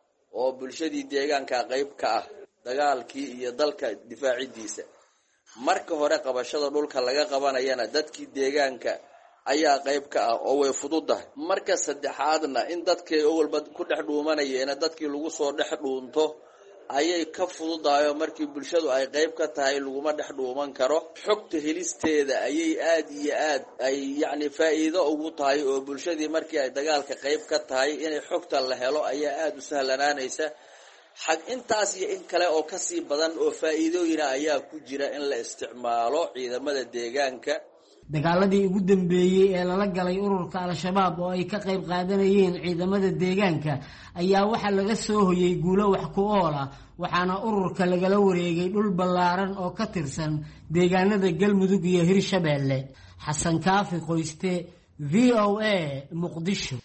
oo bulshadii deegaanka qayb ka ah dagaalkii iyo dalka difaacidiisa. marka hore qabashada dhulka laga qabanayana dadkii deegaanka ayaa qayb ka ah oo way fududahay. marka saddexaadna in dadkii walba ku dhex dhuumanayeen dadkii lagu soo dhex dhuunto ayay ka fududahay markii bulshadu ay qayb ka tahay laguma dhex dhuuman karo. xogta helisteeda ayay aad iyo aad ay yacni faa'iido ugu tahay oo bulshadii markii ay dagaalka qayb ka tahay inay xogta la helo ayaa aad u sahlanaanaysa. xag intaas iyo in kale oo ka sii badan oo faa'iidooyin ayaa ku jira in la isticmaalo ciidamada deegaanka.
dagaaladii ugu dambeeyay ee lala galay ururka al-shabaab oo ay ka qayb qaadanayeen ciidamada deegaanka ayaa waxa laga soo hoyay guulo wax ku ool ah waxaana ururka lagala wareegay dhul ballaaran oo ka tirsan deegaanada Galmudug iyo Hirshabeelle. Xasan Kaafi Qoyste, V O A, Muqdisho.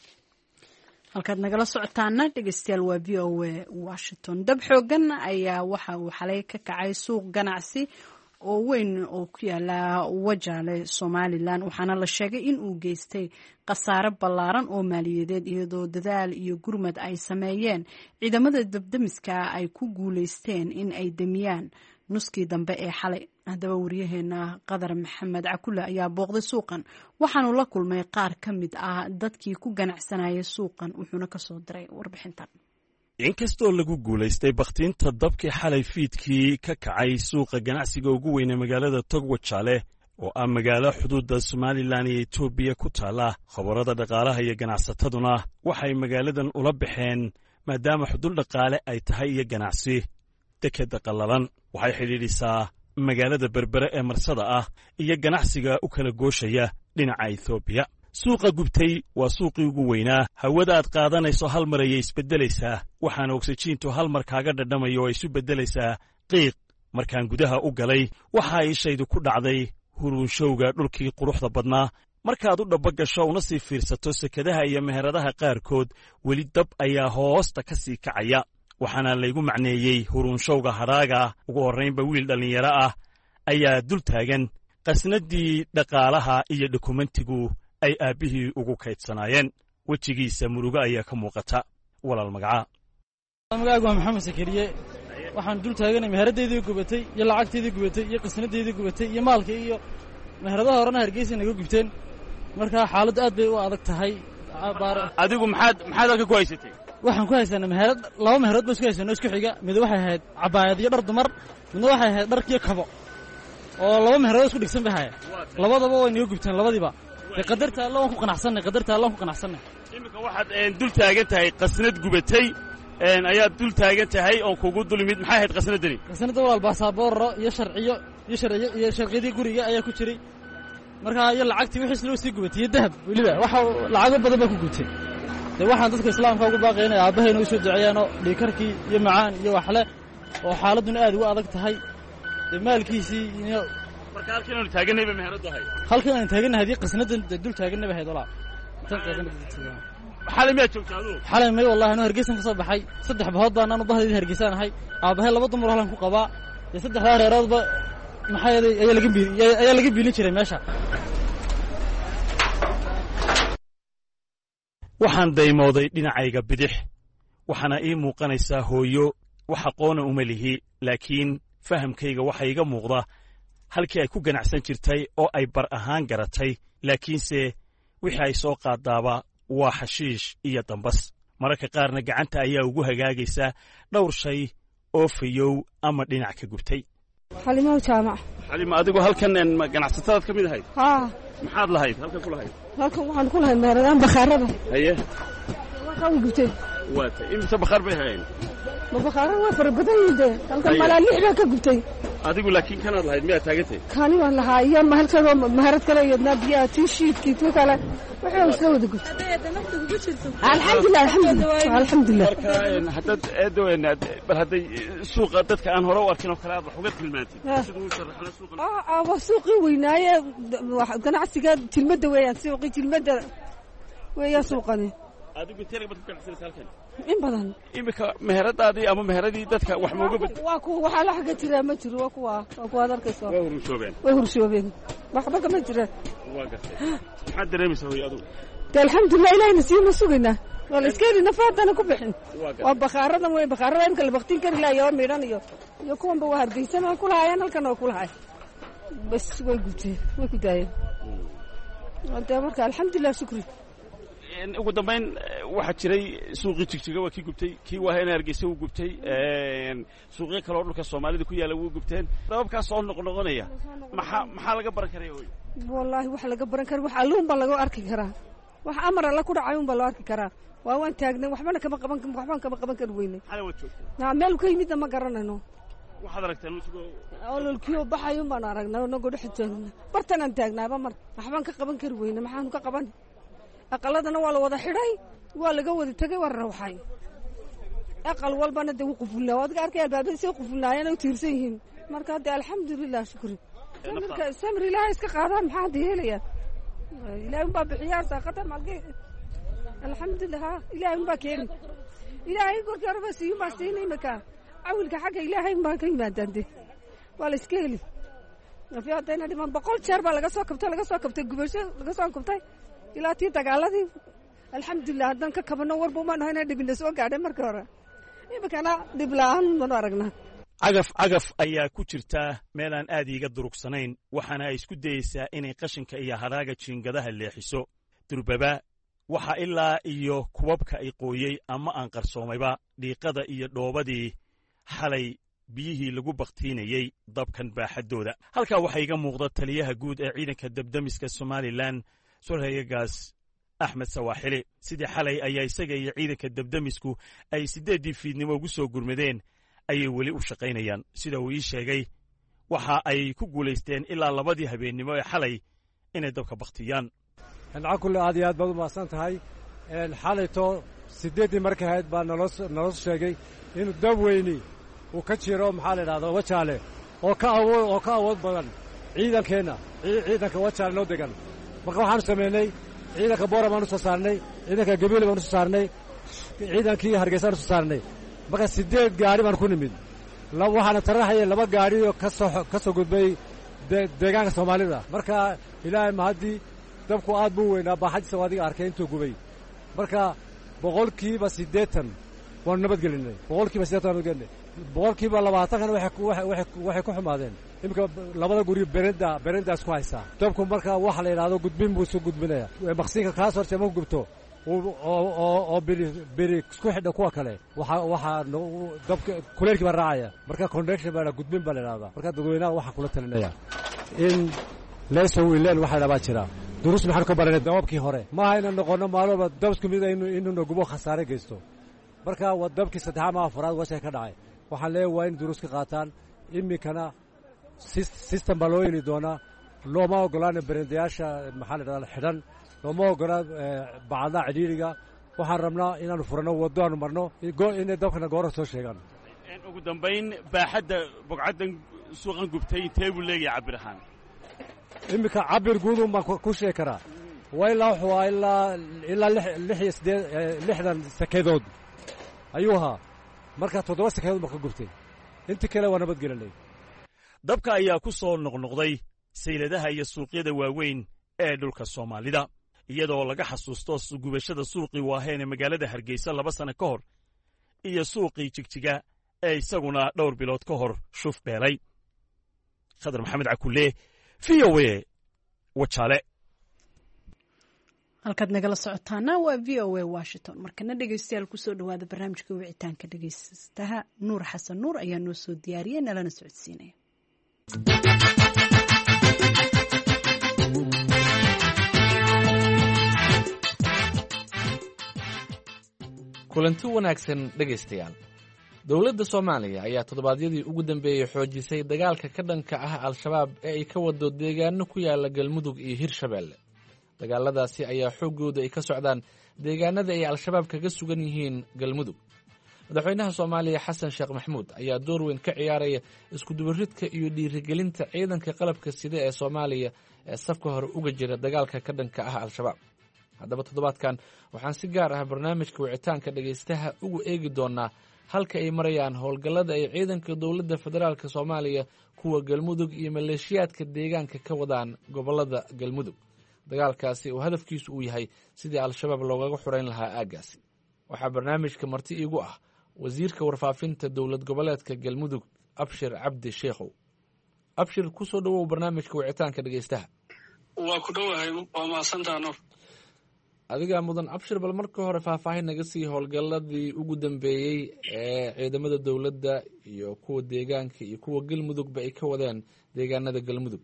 halkaad nagala socotaana dhegeystayaal waa V O A Washington. dab xoogan ayaa waxa uu xalay ka kacay suuq ganacsi oo weyn oo ku yaala Wajaale Somaliland waxaana la sheegay in uu geystay khasaare ballaaran oo maaliyadeed iyadoo dadaal iyo gurmad ay sameeyeen ciidamada dabdamiska ay ku guuleysteen in ay damiyaan nuskii dambe ee xalay. haddaba wariyaheena Qadar Maxamed Cakule ayaa booqday suuqan waxaanu la kulmay qaar ka mid ah dadkii ku ganacsanayay suuqan wuxuuna ka soo diray warbixintan.
inkastoo lagu guulaystay bakhtiinta dabkii xalay fiidkii ka kacay suuqa ganacsiga ugu weyn ee magaalada Togwajaale oo ah magaalo xuduudda Somaliland iyo Itoobiya ku taala, khabarada dhaqaalaha iyo ganacsataduna waxay magaaladan ula baxeen maadaama xuduud dhaqaale ay tahay iyo ganacsi. dekeda qallalan waxay xidhiidhisaa magaalada berbere ee marsada ah iyo ganacsiga u kala gooshaya dhinaca Itoobiya. suuqa gubtay waa suuqii ugu weynaa. hawada aad qaadanayso hal mar ayay isbeddelaysaa, waxaana oksijiintu hal mar kaaga dhadhamayo oo isu beddelaysaa qiiq. markaan gudaha u galay waxaa ishaydu ku dhacday huruunshowga dhulkii quruxda badnaa. markaad u dhaba gasho una sii fiirsato sekadaha iyo meheradaha qaarkood weli dab ayaa hoosta ka sii kacaya. waxaana laygu macneeyey huruunshowga hadhaaga. ugu horraynba wiil dhallinyaro ah ayaa dul taagan qasnadii dhaqaalaha iyo dokumentigu ay aabbihii ugu kaydsanaayeen. wejigiisa murugo ayaa ka muuqata. walaal magaca
magacaagu waa maxamed sakariye. waxaan dul taaganay meheradaydii gubatay iyo lacagtaydii gubatay iyo qasnadaydii gubatay iyo maalkii iyo meheradaha horena Hargeysa naga gubteen. marka xaaladdu aad bay u adag tahay.
adigu maxaad maxaad halka ku haysatay?
waxaan ku haysanay meherad laba meherad baa isku haysanay isku xiga. mid waxay ahayd cabaayad iyo dhar dumar, midna waxay ahayd dharkiyo kabo oo laba meherad isku dhigsan bay hayeen. labadaba way naga gubteen labadiiba. qadarta Allah waan ku qanacsanay qadarta Allah waan ku qanacsanay.
imika waxaad dul taagan tahay qasnad gubatay een ayaad dul taagan tahay oo kugu dulmid. maxay ahayd qasnadani?
qasnada walaal baasaboorro iyo sharciyo iyo sharciyo iyo sharciyadii guriga ayaa ku jiray. marka iyo lacagtii wixii loo sii gubatay dahab waliba waxa lacag badan ba ku gubtay. de waxaan dadka islaamka ugu baaqaynaa aabahayna u soo duceeyano dhiikarkii iyo macaan iyo waxle oo xaaladuna aad ugu adag tahay. de maalkiisii iyo
marka halkan aanu taaganay ba meheradu hay
halkan aan taaganay hadii qasnadan dul taaganay ba haydo la tan qasnada
xalay ma joogtaado?
xalay may wallahi anoo Hargeysa ka soo baxay saddex bahood baan aanu bahdii Hargeysa ahay. aabahay laba dumar halan ku qabaa. de saddex reeroodba maxay ayaa laga biil ayaa laga biilin jiray meesha.
waxaan daymooday dhinacayga bidix. waxaana ii muuqanaysaa hooyo wax aqoona uma lihi, laakiin fahamkayga waxa iga muuqda halkii ay ku ganacsan jirtay oo ay bar ahaan garatay, laakiinse wixii ay soo qaadaaba waa xashiish iyo dambas mararka qaarna gacanta ayaa ugu hagaagaysa dhowr shay oo fayow ama dhinac ka gubtay.
xalimo jaamac
xalimo adigu halkan ganacsatadaad ka mid ahayd?
haa.
maxaad lahayd halkan ku lahayd?
halkan waxaan ku lahayd meeradaan bakhaarada.
haye
waxaa gubtay.
waata imisa bakhaar bay hayeen?
ma bakhaarada waa fara badan yihiin halkan malaa lix baa ka gubtay.
adigu laakiin kanaad lahayd miyaad taagantay?
kaani waan lahaa iyo mahalkadoo maharad kale iyadna biyaha tii shiidkii tii kale waxay isla wada gubtay. alxamdulilah alxamdulilah alxamdulilah.
marka haddaad eedowen bal hadday suuqa dadka aan hore u arkin oo kale aad wax uga tilmaantid siduu u sharaxna suuqa.
waa suuqii weynaaye ganacsiga tilmadda weeyaan suuqii tilmadda weeyaan suuqani.
adigu intee baad ku ganacsanaysaa halkan?
in badan.
imika meheradaadii ama meheradii dadka wax mooga bad.
waa kuwa waxaa la xagga jiraa ma jiro waa kuwa waa kuwaad arkayso.
way hurshoobeen.
way hurshoobeen waxba kama jiraan.
waa gartay maxaad dareemaysaa hooyo adigu?
de alxamdulilah ilahina siima sugaynaa waa la iska heli nafaadana ku bixin. waa bakhaaradan wey bakhaarada imka la baktin kari lahayo oo midhan iyo iyo kuwanba waa hargeysan waa ku lahaayeen halkan oo ku lahay bas way gubteen way ku daayeen. de marka alxamdulilah shukri.
ugu dambayn waxaa jiray suuqii jigjiga waa kii gubtay kii waahayna hargeysa wuu gubtay suuqyo kale oo dhulka soomaalida ku yaalla wuu gubteen dababkaas oo noqnoqonaya maxaa maxaa laga baran karaya hooyo?
wallaahi wax laga baran kara wax alluun baa laga arki karaa wax amar alla ku dhacay un baa loo arki karaa. waa waan taagnay waxbana kama qaban waxbaan kama qaban kari weynay.
xalay waad joogtay?
naa meel ka yimidna ma garanayno.
waxaad aragteen lusugo
ololkiyo baxayun baan aragnay nagoo dhex taagna bartanaan taagnaaba mar waxbaan ka qaban kari weynay maxaanu ka qaban. aqaladana waa la wada xidhay waa laga wada tegay waa rawxay aqal walbana de wuu qufulnaa waad arkay albaabada say qufulnaayeen ay tiirsan yihiin marka hadda alxamdulilah shukri. samirka samir ilaahay iska qaadaan maxaa hadda helayaan ilaahay unbaa bixiyaa saaqata malge alxamdulilah ilaahay unbaa keeni ilaahay korkii horeba siiyun baa siinay imaka awilka xagga ilaahay unbaa ka yimaadaan de waa la iska heli nafi haddayna dhiman boqol jeer baa laga soo kabtay laga soo kabtay gubasho laga soo kabtay ilaa tii dagaaladii alxamdulilah haddaan ka kabano warba umaan ahay inaan dhibina soo gaadhay markii hore imikana dhib la'aan manu aragnaa.
cagaf cagaf ayaa ku jirta meel aan aad iiga durugsanayn waxaana ay isku dayeysaa inay qashinka iyo hadhaaga jiingadaha leexiso durbaba waxa ilaa iyo kubabka ay qooyey ama aan qarsoomayba dhiiqada iyo dhoobadii xalay biyihii lagu bakhtiinayey dabkan baaxaddooda. halkaa waxaa iga muuqda taliyaha guud ee ciidanka dabdamiska somalilan sorhayagaas axmed sawaaxili. sidii xalay ayaa isaga iyo ciidanka dabdamisku ay siddeeddii fiidnimo ugu soo gurmadeen ayay weli u shaqaynayaan. sida uu ii sheegay waxa ay ku guulaysteen ilaa labadii habeennimo ee xalay inay dabka bakhtiyaan.
anca kulle aad iyo aad baad u mahadsan tahay. xalayto siddeeddii markay ahayd baa naloo sheegay inuu dab weyni uu ka jiro maxaa la idhahda wajaale oo ka awood oo ka awood badan ciidankeenna ciidanka wajaale noo degan. marka waxaanu samaynay ciidanka boora baanu soo saarnay ciidanka gabiile baanu soo saarnay ciidankii hargeysaanu soo saarnay marka siddeed gaari baan ku nimid waxaana taraxaya laba gaarioo kasoo ka soo gudbay deegaanka soomaalida. marka ilaahay mahaddii dabku aad buu weynaa baaxadiisa waa adiga arkay intuu gubay. marka boqolkiiba siddeetan waanu nabadgelinay boqolkiiba siddeetan waanu nabadgelinay boqolkiiba labaatankana waxay ku xumaadeen. iminka labada guri berenda berendaas ku haysaa dabku marka waxa la yidhahdo gudbin buu soo gudbinaya maqsinka kaas horse ma gubto oo beri beri isku xidha kuwa kale waxaa dabka kuleelkii baa raacaya marka connection baa gudbin baa la yidhahdaa. marka dadweynaha waxaa kula talinaya in leesow ileen waxa la baa jira duruus maxaanu ka baranay dababkii hore maaha inaan noqono maalooba dab isku mid inuuna gubo khasaare geysto. marka waa dabkii saddexaad ma afaraad washay ka dhacay waxaan leeyahay waa in duruus ka qaataan. iminkana system baa loo heli doonaa looma ogolaana berendayaasha maxaa la dhahdaa xidhan looma ogolaa bacadaha cidhiiriga. waxaan rabnaa inaanu furano waddo aanu marno inay dabkana goora soo sheegaan.
ugu dambayn baaxadda bogcaddan suuqan gubtay intee buu leeyahay cabir ahaan?
iminka cabir guudun baan ku sheegi karaa waa ilaa wuxuu ahaa ilaa ilaa lix iyo siddeed lixdan sakeedood ayuu ahaa. marka toddoba sakeedood baa ka gubtay intii kale waa nabadgelinay.
dabka ayaa ku soo noqnoqday sayladaha iyo suuqyada waaweyn ee dhulka soomaalida iyadoo laga xasuusto gubashada suuqii waaheen ee magaalada hargeysa laba sano ka hor iyo suuqii jigjiga ee isaguna dhowr bilood ka hor shuf beelay. khadar maxamed cakulle v o a wajaale.
halkaad nagala socotaana waa v o a washington. markana dhegeystayaal kusoo dhawaada barnaamijka wicitaanka dhegeystaha. nuur xasan nuur ayaa noo soo diyaariyay nalana socodsiinaya.
kulanti wanaagsan dhegaystayaal. dowladda soomaaliya ayaa toddobaadyadii ugu dambeeyey xoojisay dagaalka ka dhanka ah al-shabaab ee ay ka wado deegaano ku yaala galmudug iyo hirshabeelle. dagaaladaasi ayaa xooggooda ay ka socdaan deegaanada ay al-shabaab kaga sugan yihiin galmudug. madaxweynaha soomaaliya xasan sheekh maxamuud ayaa door weyn ka ciyaaraya iskudubaridka iyo dhiirigelinta ciidanka qalabka sida ee soomaaliya ee safka hore uga jira dagaalka ka dhanka ah al-shabaab. haddaba toddobaadkan waxaan si gaar ah barnaamijka wicitaanka dhegaystaha ugu eegi doonaa halka ay marayaan howlgallada ay ciidanka dowladda federaalk soomaaliya kuwa galmudug iyo maleeshiyaadka deegaanka ka wadaan gobollada galmudug. dagaalkaasi oo hadafkiisu uu yahay sidii al-shabaab loogaga xoreyn lahaa aaggaasi. waxaa barnaamijka marti iigu ah wasiirka warfaafinta dowlad goboleedka galmudug abshir cabdi sheekhow. abshir, kusoo dhawow barnaamijka wicitaanka dhegaystaha.
waa ku dhowahay, waa mahadsantaa nuur.
adigaa mudan abshir, bal marka hore faahfaahin naga sii howlgalladii ugu dambeeyey ee ciidamada dowladda iyo kuwa deegaanka iyo kuwa galmudugba ay ka wadeen deegaanada galmudug.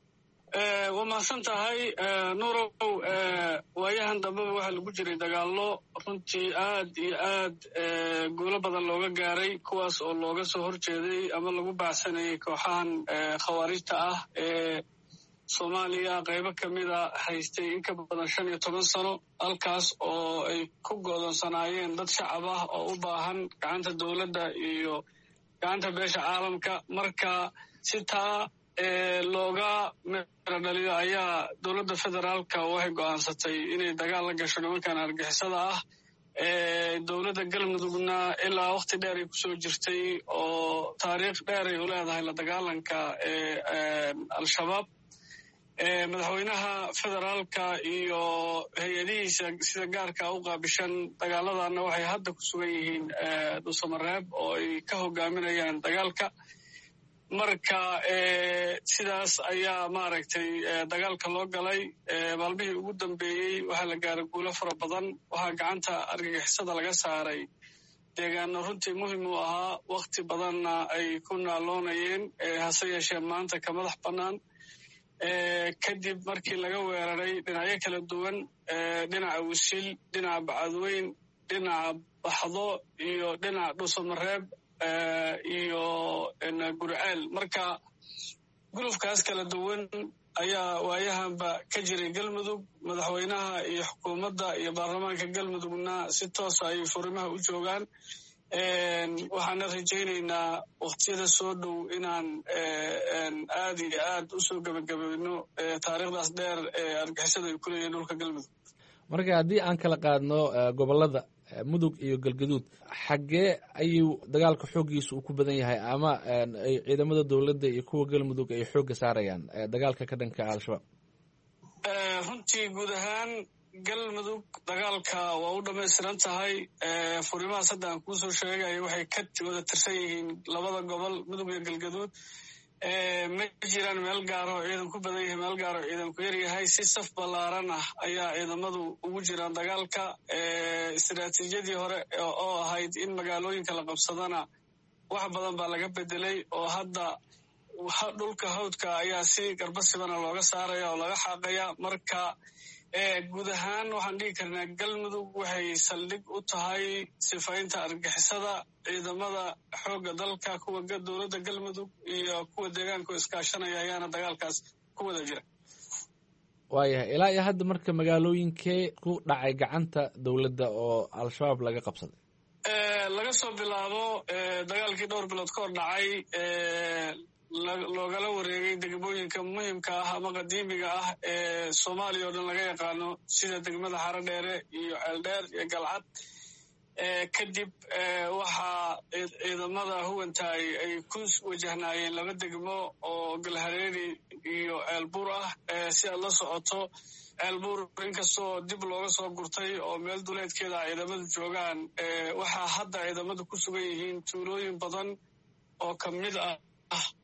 waa mahadsan tahay nuurow. waayahan dambeba waxaa lagu jiray dagaallo runtii aad iyo aad guulo badan looga gaaray, kuwaas oo looga soo horjeeday ama lagu baacsanayay kooxahan khawaarijta ah ee soomaaliya qaybo ka mida haystay in ka badan shan iyo toban sano, halkaas oo ay ku go'doonsanaayeen dad shacab ah oo u baahan gacanta dowladda iyo gacanta beesha caalamka. marka si taa looga meero dhaliyo ayaa dowladda federaalka waxay go'aansatay inay dagaal la gasho nimankan argixisada ah. dowladda galmudugna ilaa waqti dheer ay kusoo jirtay oo taariikh dheer ay u leedahay la dagaalanka al-shabaab. madaxweynaha federaalka iyo hay-adihiisa sida gaarka u qaabishan dagaaladana waxay hadda ku sugan yihiin dhuusamareeb oo ay ka hogaaminayaan dagaalka. marka sidaas ayaa maaragtay dagaalka loo galay. maalmihii ugu dambeeyey waxaa la gaaray guulo fara badan. waxaa gacanta argagixisada laga saaray deegaano runtii muhim u ahaa, wakti badanna ay ku naaloonayeen, hase yeeshee maanta ka madax bannaan. kadib markii laga weeraray dhinacyo kala duwan, dhinaca wisil, dhinaca bacadweyn, dhinaca baxdo iyo dhinaca dhuusamareeb iyo gurceel. marka gulufkaas kala duwan ayaa waayahanba ka jiray galmudug. madaxweynaha iyo xukuumadda iyo baarlamaanka galmudugna si toosa ayay furimaha u joogaan. waxaana rajaynaynaa waktiyada soo dhow inaan aad iyo aad u soo gebagabayno taariikhdaas dheer ee argixisada ay ku leeyihin dhulka galmudug.
marka haddii aan kala qaadno gobollada mudug iyo galgaduud, xaggee ayuu dagaalka xooggiisa uu ku badan yahay ama ay ciidamada dowladda iyo kuwa galmudug ay xoogga saarayaan dagaalka ka dhanka al-shabaab?
runtii guud ahaan galmudug dagaalka waa u dhamaystiran tahay. furimahaas hadda aan kuusoo sheegay waxay ka wada tirsan yihiin labada gobol mudug iyo galgaduud. ma jiraan meel gaaro ciidan ku badan yahay, meel gaaro ciidan ku yar yahay. si saf ballaaran ah ayaa ciidamadu ugu jiraan dagaalka. istiraatiijiyadii hore oo ahayd in magaalooyinka la qabsadana wax badan baa laga bedelay oo hadda dhulka hawdka ayaa si garbasibana looga saaraya oo laga xaaqaya. marka guud ahaan waxaan dhigi karnaa galmudug waxay saldhig u tahay sifaynta argixisada. ciidamada xoogga dalka, kuwa dowladda galmudug iyo kuwa deegaanka iskaashanaya ayaana dagaalkaas ku wada jira.
waayahay, ilaa iyo hadda marka magaalooyinkee ku dhacay gacanta dowladda oo al-shabaab laga qabsaday?
laga soo bilaabo dagaalkii dhowr bilood ka hor dhacay loogala wareegay degmooyinka muhimka ah ama qadiimiga ah ee soomaaliya oo dhan laga yaqaano sida degmada xaro dheere iyo ceeldheer iyo galcad. kadib waxaa ciidamada huwantaay ay ku wajahnaayeen laba degmo oo galhareeri iyo ceelbuur ah. si aad la socoto, ceelbuur inkastoo dib looga soo gurtay oo meel duleedkeeda ciidamadu joogaan, waxaa hadda ciidamadu ku sugan yihiin tuulooyin badan oo ka mid ah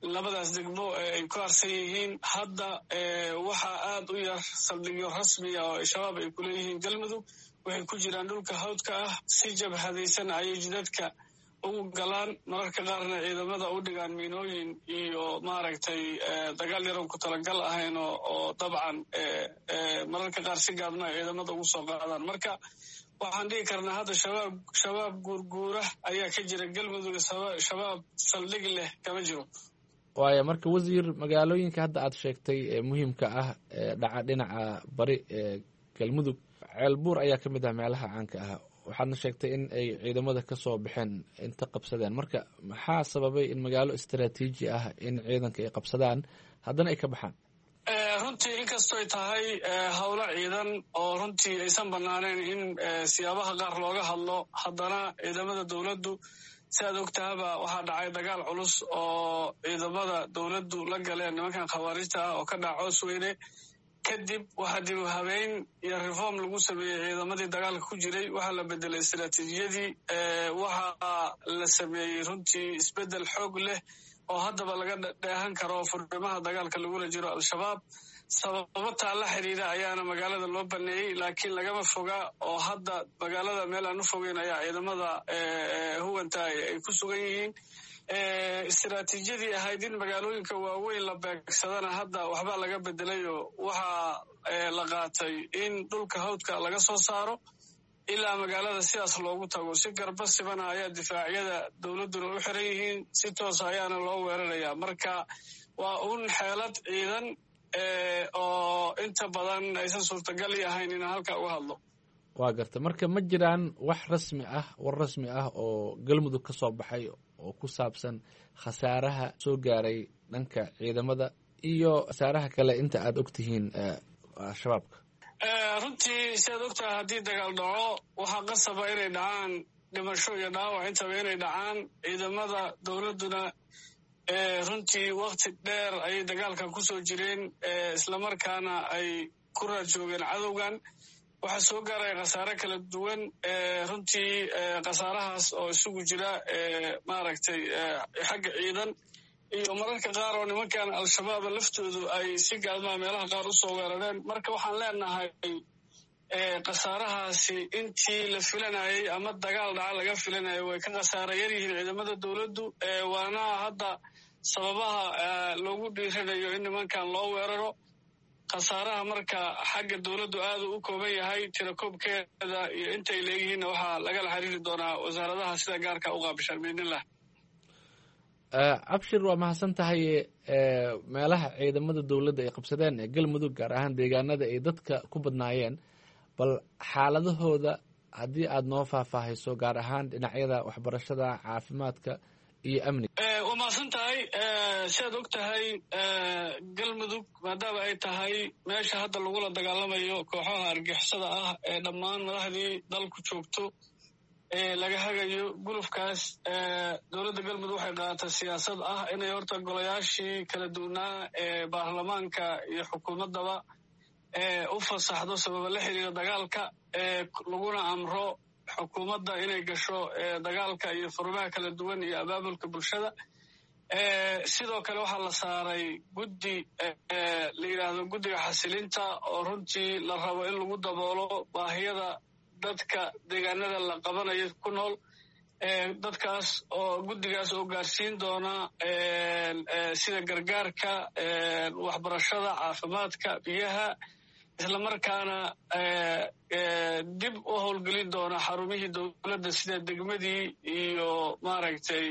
labadaas degmo ay ku harsan yihiin. hadda waxaa aad u yar saldhigyo rasmiya oo shabaab ay kuleeyihiin galmudug. waxay ku jiraan dhulka hawdka ah, si jabhadaysan ayay jidadka ugu galaan, mararka qaarna ciidamada u dhigaan miinooyin iyo maaragtay dagaal yaron ku talagal ahayn oo dabcan mararka qaar si gaadma ay ciidamada ugu soo qaadaan. marka waxaan dhihi karnaa hadda shabaab shabaab guurguura ayaa ka jira galmudug, shabaab saldhig leh kama jiro.
waayo marka wasiir, magaalooyinka hadda aad sheegtay ee muhiimka ah ee dhaca dhinaca bari ee galmudug, ceelbuur ayaa ka mid ah meelaha caanka ah. waxaadna sheegtay in ay ciidamada ka soo baxeen inta qabsadeen. marka maxaa sababay in magaalo istaraatiiji ah in ciidanka ay qabsadaan haddana ay ka baxaan?
runtii inkastoo ay tahay howlo ciidan oo runtii aysan banaanayn in siyaabaha qaar looga hadlo, haddana ciidamada dowladdu si aad ogtahaba waxaa dhacay dagaal culus oo ciidamada dowladdu la galeen nimankan khawaarijta ah oo ka dhaca Coosweyne. kadib waxaa dib u habeyn iyo reform lagu sameeyey ciidamadii dagaalka ku jiray. waxaa la bedelay istaraatiijiyadii, waxaa la sameeyey runtii isbedel xoog leh oo haddaba laga dheehan karo furimaha dagaalka lagula jiro al-shabaab. sababo taa la xiriira ayaana magaalada loo baneeyey, laakiin lagama foga oo hadda magaalada meel aan u fogeyn ayaa ciidamada huwanta ay ku sugan yihiin. istaraatiijiyadii ahayd in magaalooyinka waaweyn la beegsadana hadda waxbaa laga bedelayo. waxaa la qaatay in dhulka hawdka laga soo saaro ilaa magaalada sidaas loogu tago. si garba sibana ayaa difaacyada dowladduna u xiran yihiin, si toosa ayaana loo weerarayaa. marka waa un xeelad ciidan oo inta badan aysan suurtagal yahayn inaan halkaa uga hadlo.
waa garta. marka ma jiraan wax rasmi ah war rasmi ah oo galmudug ka soo baxay oo ku saabsan khasaaraha soo gaaray dhanka ciidamada iyo khasaaraha kale inta aad ogtihiin shabaabka?
runtii si aad ogtahay haddii dagaal dhaco waxaa qasaba inay dhacaan dhimasho iyo dhaawac intaba inay dhacaan. ciidamada dowladduna runtii wakti dheer ayay dagaalkan ku soo jireen, islamarkaana ay ku raad joogeen cadowgan. waxaa soo gaaraya khasaare kala duwan. runtii khasaarahaas oo isugu jira maaragtay xagga ciidan iyo mararka qaar oo nimankan al-shabaab laftoodu ay si gaadmaa meelaha qaar u soo weerareen. marka waxaan leenahay khasaarahaasi intii la filanayay ama dagaal dhaca laga filanayay way ka khasaara yar yihiin ciidamada dowladdu. waana hadda sababaha loogu dhiiranayo in nimankan loo weeraro. khasaaraha marka xagga dowladdu aadu u kooban yahay, tirakoobkeeda iyo intay leeyihiinna waxaa lagala xiriiri doonaa wasaaradaha sida gaarka u qaabishaan biidnillah.
abshir, waa mahadsan tahay. meelaha ciidamada dowladda ay qabsadeen ee galmudug, gaar ahaan deegaanada ay dadka ku badnaayeen, bal xaaladahooda haddii aad noo faahfaahayso, gaar ahaan dhinacyada waxbarashada, caafimaadka iyo amniga.
waa mahadsan tahay. si aad og tahay galmudug maadaama ay tahay meesha hadda lagula dagaalamayo kooxaha argixisada ah ee dhammaan madaxdii dalku joogto ee laga hagayo gulufkaas, dowladda galmudug waxay qaadatay siyaasad ah inay horta golayaashii kala duwanaa ee baarlamaanka iyo xukuumaddaba u fasaxdo sababa la xiriira dagaalka, laguna amro xukuumadda inay gasho dagaalka iyo furimaha kala duwan iyo abaabulka bulshada. sidoo kale waxaa la saaray guddi la yidhaahdo guddiga xasilinta oo runtii la rabo in lagu daboolo baahiyada dadka deegaanada la qabanayo ku nool. dadkaas oo guddigaas oo gaarsiin doona sida gargaarka, waxbarashada, caafimaadka, biyaha, islamarkaana dib u howlgelin doona xarumihii dowladda sida degmadii iyo maaragtay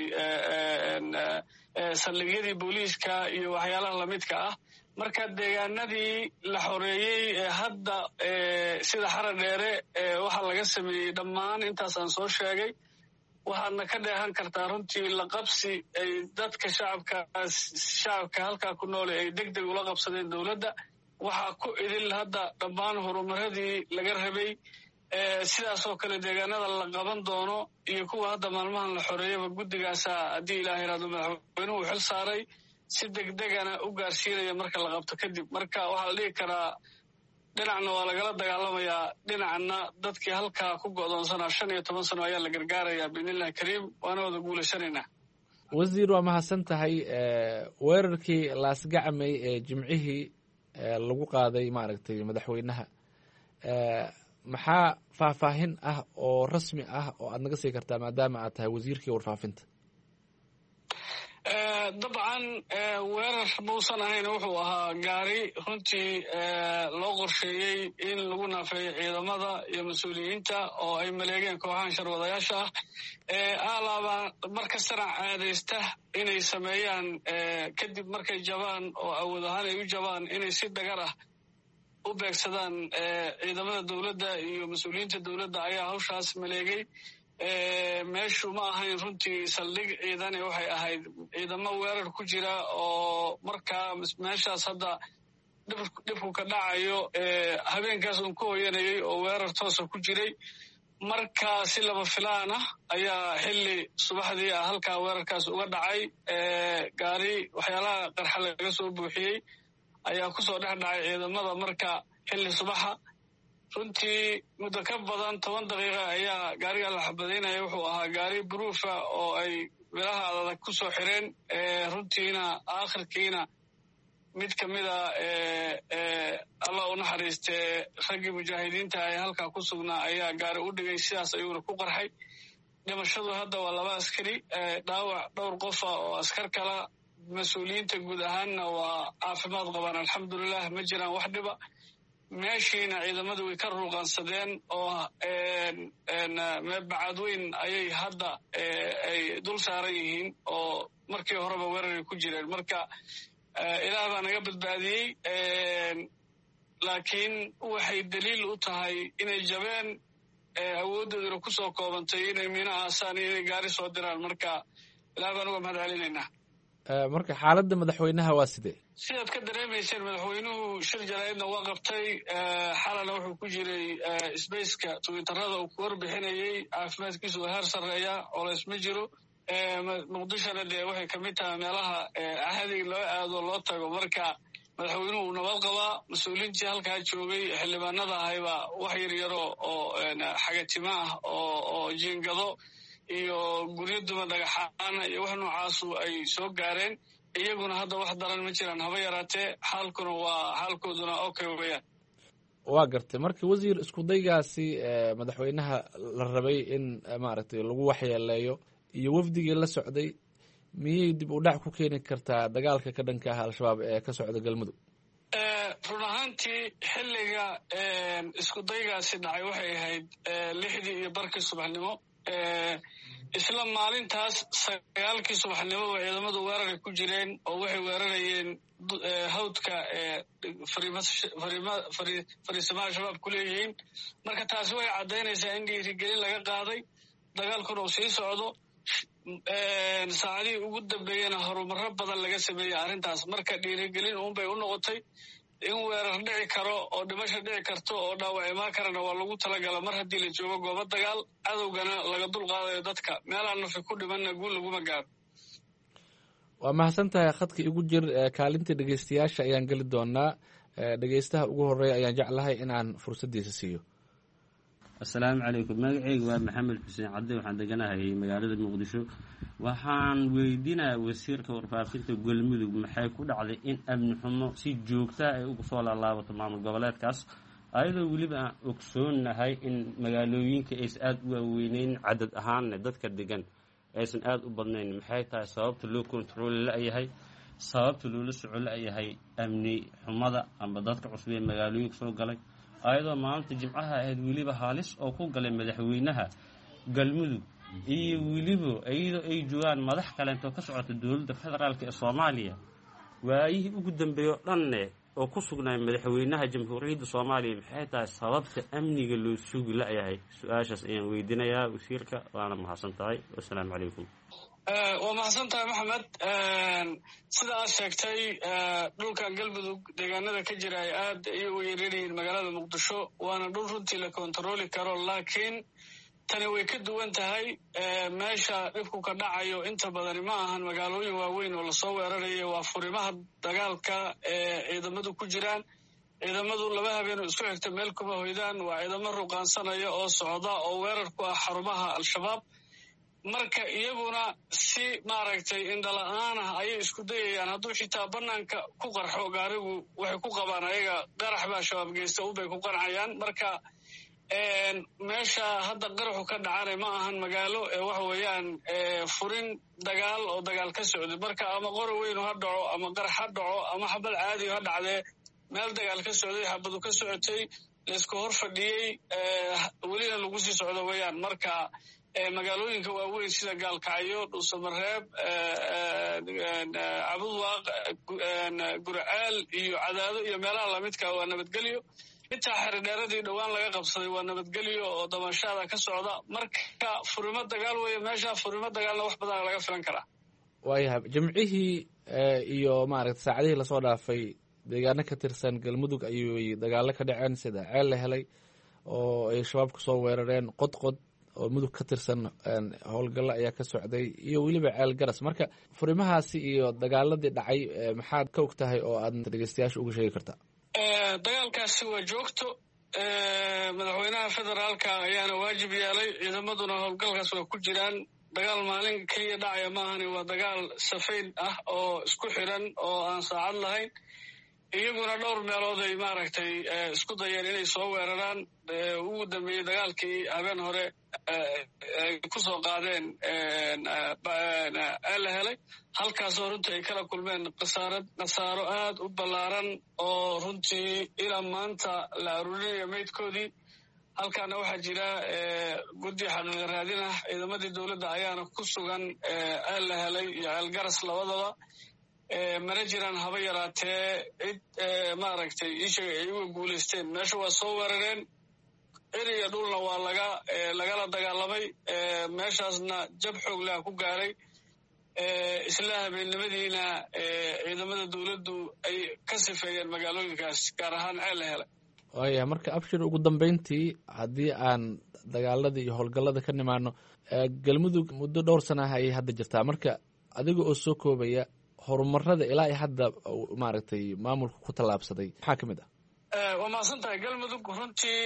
saldhigyadii booliiska iyo waxyaalaha lamidka ah. marka deegaanadii la xoreeyey ee hadda sida xara dheere waxaa laga sameeyey dhammaan intaasaan soo sheegay. waxaadna ka dheehan kartaa runtii la qabsi ay dadka shacabkaas shacabka halkaa ku noole ay deg deg ula qabsadeen dowladda. waxaa ku idil hadda dhammaan horumaradii laga rabay. sidaasoo kale deegaanada la qaban doono iyo kuwa hadda maalmahan la xoreeyaba guddigaasa haddii ilaah yaraado madaxweynuhu xil saaray si degdegana u gaarsiinaya marka la qabto kadib. marka waxaa la dhihi karaa dhinacna waa lagala dagaalamayaa, dhinacna dadkii halkaa ku go'doonsanaa shan iyo toban sano ayaa la gargaarayaa biidnillahi kariim, waana wada guulaysanaynaa.
wasiir waa mahadsan tahay weerarkii laasgacmay ee jimcihii lagu qaaday maaragtay madaxweynaha maxaa faahfaahin ah oo rasmi ah oo aad naga sii kartaa maadaama aad tahay wasiirkii warfaafinta?
dabcan weerar mausan ahayn, wuxuu ahaa gaari runtii loo qorsheeyey in lagu naafeeyo ciidamada iyo mas-uuliyiinta oo ay maleegeen kooxahan sharwadayaasha ah alaaba marka sanac caadaysta inay sameeyaan kadib markay jabaan oo awood ahaan ay u jabaan inay si dhagar ah u beegsadaan ciidamada dowladda iyo mas-uuliyiinta dowladda ayaa hawshaas maleegay. meeshu ma ahayn runtii saldhig ciidane, waxay ahayd ciidamo weerar ku jira oo markaa meeshaas hadda dhibku ka dhacayo habeenkaas uun ku hoyanayay oo weerar toosa ku jiray. marka si laba filaan ah ayaa xilli subaxdii ah halkaa weerarkaas uga dhacay. gaari waxyaalaha qarxa laga soo buuxiyey ayaa kusoo dhex dhacay ciidamada marka xilli subaxa. runtii muddo ka badan toban daqiiqa ayaa gaariga la xabadaynaya. wuxuu ahaa gaari buruufa oo ay bilaha adag ku soo xireen. runtiina aakhirkiina mid ka mida allah u naxariistee raggii mujaahidiinta ee halkaa ku sugnaa ayaa gaari u dhigay, sidaas ayuuna ku qarxay. dhimashadu hadda waa laba askari, dhaawac dhowr qofa oo askar kala. mas-uuliyiinta guud ahaanna waa caafimaad qabaan alxamdulilah, ma jiraan wax dhiba. meeshiina ciidamadu way ka ruuqaansadeen oo bacadweyn ayay hadda ay dul saaran yihiin oo markii horeba weeraray ku jireen. marka ilaah baa naga badbaadiyey, laakiin waxay daliil u tahay inay jabeen, awooddooduna ku soo koobantay inay miina aasaan iyo inay gaari soo diraan. marka ilaah baan uga mahad celinaynaa.
marka xaaladda madaxweynaha waa sidee?
sidaad ka dareemayseen madaxweynuhu shir jaraa'idna waa qabtay. xalana wuxuu ku jiray sbaceka twitterada uu ku warbixinayey. caafimaadkiisu waa heer sarreeya, colays ma jiro. muqdishona dee waxay kamid tahay meelaha ahadiga loo aado loo tago. marka madaxweynuhu uu nabad qabaa. mas-uuliintii halkaa joogay xildhibaanada ahayba wax yaryaro oo xagatima ah oo jiingado iyo guryo duma dhagaxaana iyo wax noocaasu ay soo gaareen. iyaguna hadda wax daran ma jiraan haba yaraatee. xaalkuna waa xaalkooduna okay weyaan.
waa gartay. marka wasiir, isku daygaasi madaxweynaha la rabay in maaragtay lagu waxyeeleeyo iyo wafdigii la socday, miyay dib u dhac ku keeni kartaa dagaalka ka dhanka ah al-shabaab ee ka socda galmudug?
run ahaantii xilliga isku daygaasi dhacay waxay ahayd lixdii iyo barkii subaxnimo. isla maalintaas sagaalkii subaxnimo waa ciidamadu weeraray ku jireen oo waxay weerarayeen hawdka fariisamaha shabaab ku leeyihiin. marka taasi way caddaynaysaa in dhiirigelin laga qaaday, dagaalkuna uu sii socdo. saacadihii ugu dambeeyena horumarro badan laga sameeyey arrintaas. marka dhiirigelin uunbay u noqotay. in weerar dhici karo oo dhimasho dhici karto oo dhaawac imaan karana waa lagu talagala mar haddii la joogo goobo dagaal. cadowgana laga dul qaadayo dadka. meelaan nafi ku dhimanna guul laguma gaaro.
waa mahadsan tahay. khadka igu jir kaalintii dhegeystayaasha ayaan geli doonaa. dhegeystaha ugu horeeya ayaan jeclahay inaan fursaddiisa siiyo.
assalaamu calaykum. magaceyga waa maxamed xuseen cadde, waxaan deganahay magaalada muqdisho. waxaan weydiinaya wasiirka warfaafinta galmudug maxay ku dhacday in amni xumo si joogtaa ay uga soo laalaabato maamul goboleedkaas, ayadoo weliba aan ogsoonahay in magaalooyinka aysan aada u waaweyneyn cadad ahaanna dadka degan aysan aada u badnayn. maxay tahay sababta loo kontarooli la-yahay, sababta loola soco la-yahay amni xumada amba dadka cusub ee magaalooyinka soo galay, ayadoo maalinta jimcaha ahayd weliba halis oo ku galay madaxweynaha galmudug iyo weliba iyadoo ay joogaan madax kaleentoo ka socota dowladda federaalk ee soomaaliya. waayihii ugu dambeeyo dhanne oo ku sugnaay madaxweynaha jamhuuriyadda soomaaliya. maxay tahay sababta amniga loo sugi la-yahay? su-aashaas ayaan weydiinayaa wasiirka. waana mahadsan tahay. wassalaamu calaykum.
waa mahadsan tahay maxamed. sida aad sheegtay, dhulkan galmudug deegaanada ka jira ay aad ayay u yeeraryihiin magaalada muqdisho. waana dhul runtii la kontarooli karo, laakiin tani way ka duwan tahay. meesha dhibku ka dhacayo inta badani ma ahan magaalooyin waaweyn oo lasoo weerarayo, waa furimaha dagaalka ee ciidamadu ku jiraan. ciidamadu laba habeenoo isku xigta meel kuma hoydaan. waa ciidamo ruqaansanaya oo socda oo weerar ku ah xarumaha al-shabaab. marka iyaguna si maaragtay indhala-aan ah ayay isku dayayaan hadduu xitaa banaanka ku qarxo gaarigu waxay ku qabaan ayaga qarax baa shabaab geysta ubay ku qancayaan marka meesha hadda qaraxu ka dhacana ma ahan magaalo waxa weeyaan furin dagaal oo dagaal ka socday marka ama qori weynu ha dhaco ama qarax ha dhaco ama xabad caadi ha dhacdee meel dagaal ka socday xabadu ka socotay laysku hor fadhiyey welina lagu sii socdo weeyaan marka magaalooyinka waaweyn sida gaalkacyo dhuusamareeb cabudwaaq gurceel iyo cadaado iyo meelaha lamidka waa nabadgelyo intaa xeridheeradii dhowaan laga qabsaday waa nabadgelyo oo dabanshaada ka socda marka furimo dagaal weeye meesha furimo dagaalna wax badana laga filan karaa
waayahay jimcihii iyo maaragtay saacadihii lasoo dhaafay deegaano ka tirsan galmudug ayuy dagaalo ka dhaceen sida ceel la helay oo ay shabaab kusoo weerareen qodqod oo mudug ka tirsan howlgalla ayaa ka socday iyo weliba ceel garas marka furimahaasi iyo dagaaladii dhacay maxaad ka og tahay oo aad dhegeystayaasha uga sheegi kartaa
dagaalkaasi waa joogto madaxweynaha federaalka ayaana waajib yeelay ciidamaduna howlgalkaas waa ku jiraan dagaal maalin keliya dhacaya maahani waa dagaal safayn ah oo isku xiran oo aan saacad lahayn iyaguna dhowr meelood ay maaragtay isku dayeen inay soo weeraraan ugu dambeeyey dagaalkii habeen hore ay ku soo qaadeen la helay halkaasoo runtii ay kala kulmeen khasaarad khasaaro aad u ballaaran oo runtii ilaa maanta la aruurinayo maydkoodii halkaana waxaa jira guddi xaqiiqa raadin ah ciidamadii dowladda ayaana ku sugan ceel la helay iyo ceel garas labadaba mana jiraan haba yaraatee cid maaragtay ishaga ay uga guulaysteen meesha waa soo weerareen eriga dhulna waa laga lagala dagaalamay meeshaasna jab xoog leh ku gaaray isla habeennimadiina ciidamada dowladdu ay ka sifeeyeen magaalooyinkaas gaar ahaan ceel la helay
waaya marka abshir ugu dambeyntii haddii aan dagaalada iyo howlgallada ka nimaano galmudug muddo dhowr sana ah ayay hadda jirtaa marka adiga oo soo koobaya horumarada ilaa i hadda maaragtay maamulka ku tallaabsaday maxaa ka mid ah
waa mahadsan tahay galmudug runtii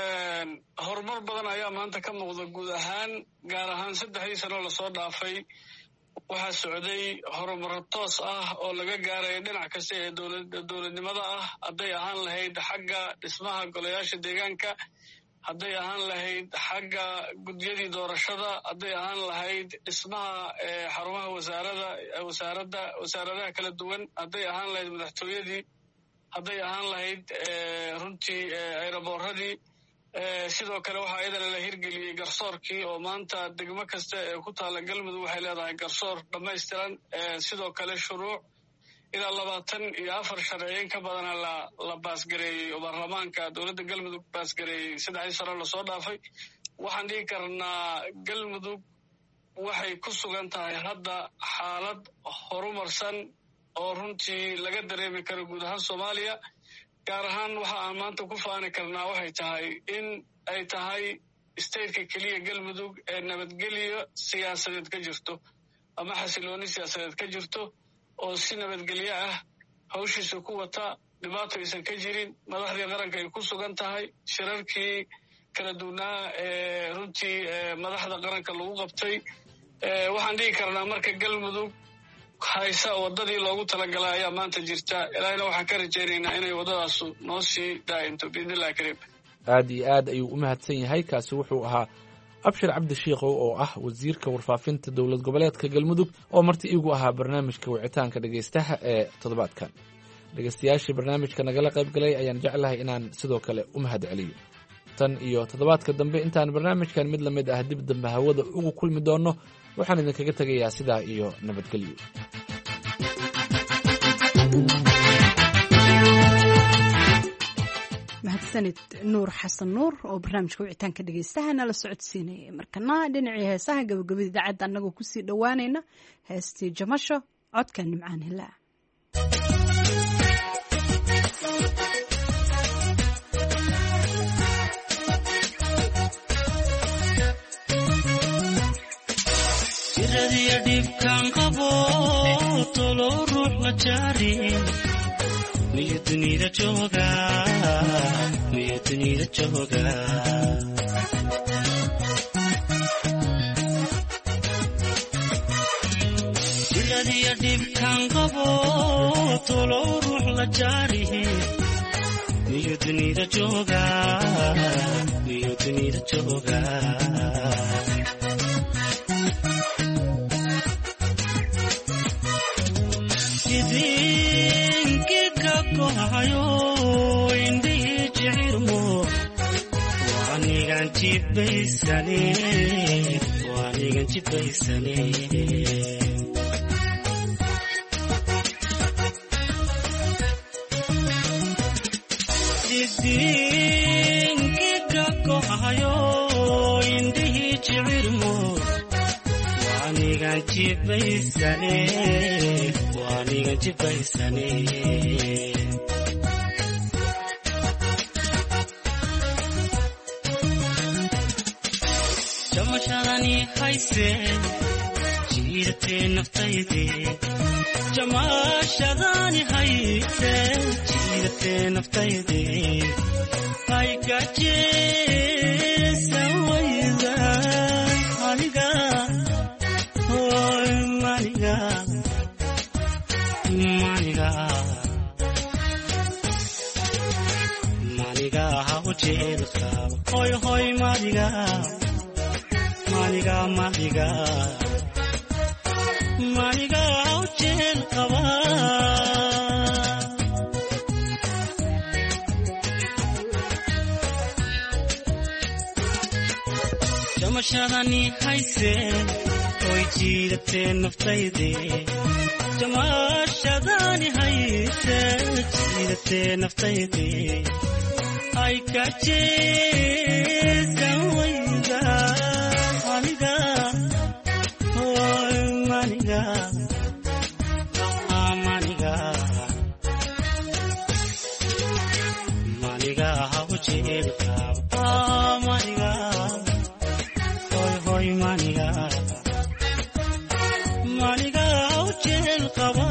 horumar badan ayaa maanta ka muuqda guud ahaan gaar ahaan saddexdii sano lasoo dhaafay waxaa socday horumaro toos ah oo laga gaaraya dhinac kasta ee dowladnimada ah hadday ahaan lahayd xagga dhismaha golayaasha deegaanka hadday ahaan lahayd xagga gudyadii doorashada hadday ahaan lahayd dhismaha xarumaha wasaarada wasaaradda wasaaradaha kala duwan hadday ahaan lahayd madaxtooyadii hadday ahaan lahayd runtii aeroboorradii sidoo kale waxaa iyadana la hirgeliyey garsoorkii oo maanta degmo kasta ee ku taalla galmudug waxay leedahay garsoor dhammaystiran sidoo kale shuruuc ilaa labaatan iyo afar sharciyin ka badana la la baasgareeyey oo baarlamaanka dowladda galmudug baasgareeyey saddexdii sano lasoo dhaafay waxaan dhihi karnaa galmudug waxay ku sugan tahay hadda xaalad horumarsan oo runtii laga dareemi karo guud ahaan soomaaliya gaar ahaan waxa aan maanta ku faani karnaa waxay tahay in ay tahay stateka keliya galmudug ee nabadgelyo siyaasadeed ka jirto ama xasilooni siyaasadeed ka jirto oo si nabadgelyo ah hawshiisa ku wata dhibaato aysan ka jirin madaxdii qaranka ay ku sugan tahay shirarkii kala duwnaa ee runtii madaxda qaranka lagu qabtay waxaan dhihi karnaa marka galmudug haysa waddadii loogu talagalay ayaa maanta jirta ilaahina waxaan ka rajaynaynaa inay waddadaasu noo sii daa'into biidnillahi kariim
aad iyo aad ayuu u mahadsan yahay kaasi wuxuu ahaa abshir cabdi shiikhow oo ah wasiirka warfaafinta dowlad goboleedka galmudug oo marti iigu ahaa barnaamijka wicitaanka dhegaystaha ee toddobaadkan dhegaystayaashii barnaamijka nagala qayb galay ayaan jeclahay inaan sidoo kale u mahad celiyo tan iyo toddobaadka dambe intaan barnaamijkan mid la mid ah dib dambe hawada ugu kulmi doonno waxaan idinkaga tegayaa sidaa iyo nabadgelyo
mahadsanid nuur xasan nuur oo barnaamijka wicitaanka dhegaystaha nala socodsiinayay markana dhinacii heesaha gabagabada idaacadda annagoo kusii dhowaanayna heestii jamasho codka nimcaan hilaa
jiradiyo dhibkaan qabo tolo ruux la jaarin miyo dunida jooga miyo dunida jooga dhibkan qabo tolo ruux la jaarihi miyu dunida jooga miyu dunida jooga idinki ka kohayo indhihi jicirmo waanigan jibaysane waanigan jibaysane idinki ka kohayo indhihi jicirmo waanigan jibaysane waanigan jibaysane jamashadani hayse jiiratee naftayde jamashadani hayse jiiratee naftayde ay gajeesa wayda aniga hoy maniga maniga maniga haujeelka hoy hoy maniga maniga maniga maniga hujeel qaba jamashadani hayse oy jiidatee naftayde jamashadani hayse jiidatee naftayde ay kajeesan wayda maniga hoy maniga maniga maniga haujeelka maniga hoy hoy maniga maniga hujeel qaba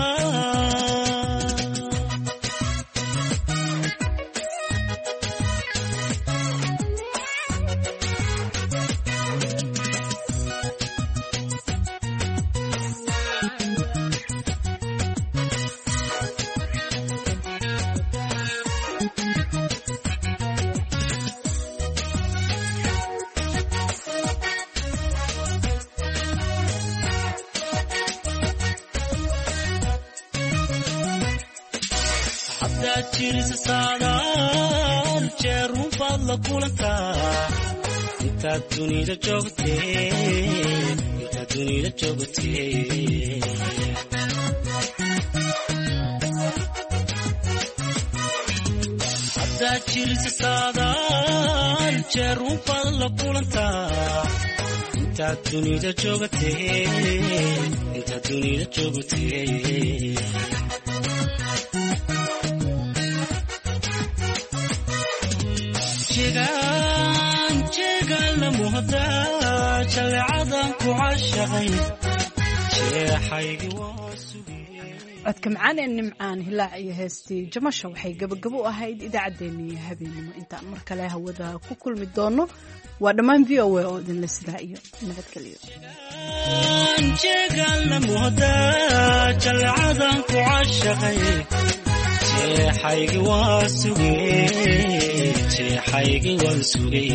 jirisa saadaan jeerun baad la kulantaa intaad dunida joogtee intaad dunida joogtee haddaad jirisa saadaan jeerun baad la kulantaa intaad dunida joogtee intaad dunida joogtee jeegaan jeegaan la muhda jaleecadan ku cashaqay jeexaygi waa
codka macaan ee nimcaan hilaac iyo heestii jamasha waxay gabagabo u ahayd idaacaddeenii habeenimo intaan mar kale hawada ku kulmi doono waa dhammaan v o a oo idinla sidaa iyo nabadgelyo
jeegaan la muhda jaleecadan ku cashaqay jeexaygi waa sugay jeexaygi waan sugay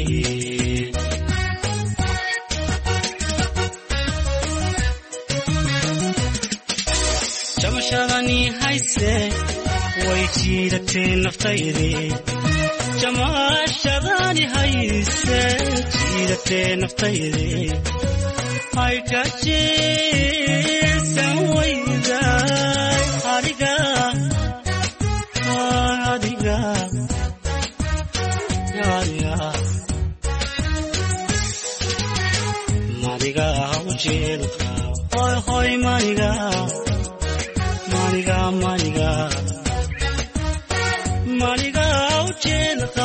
jamashadani hayse way jiidatee naftayde jamashadani hayse jiidatee naftayde ay kajeesan wayda adiga adiga adiga maniga haujeelka hoy hoy maniga maniga maniga maniga haujeelka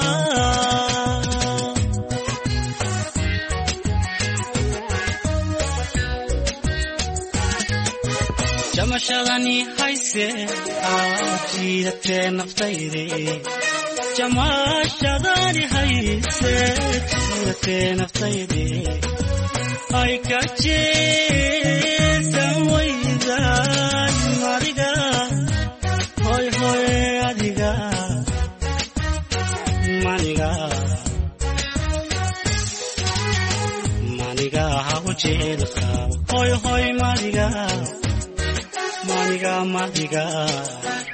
jamashadani hayse jiidatee naftayde jamashadani hayse jiidatee naftayde ay kajeesan wayda ujeedka hoy hoy madiga maniga madiga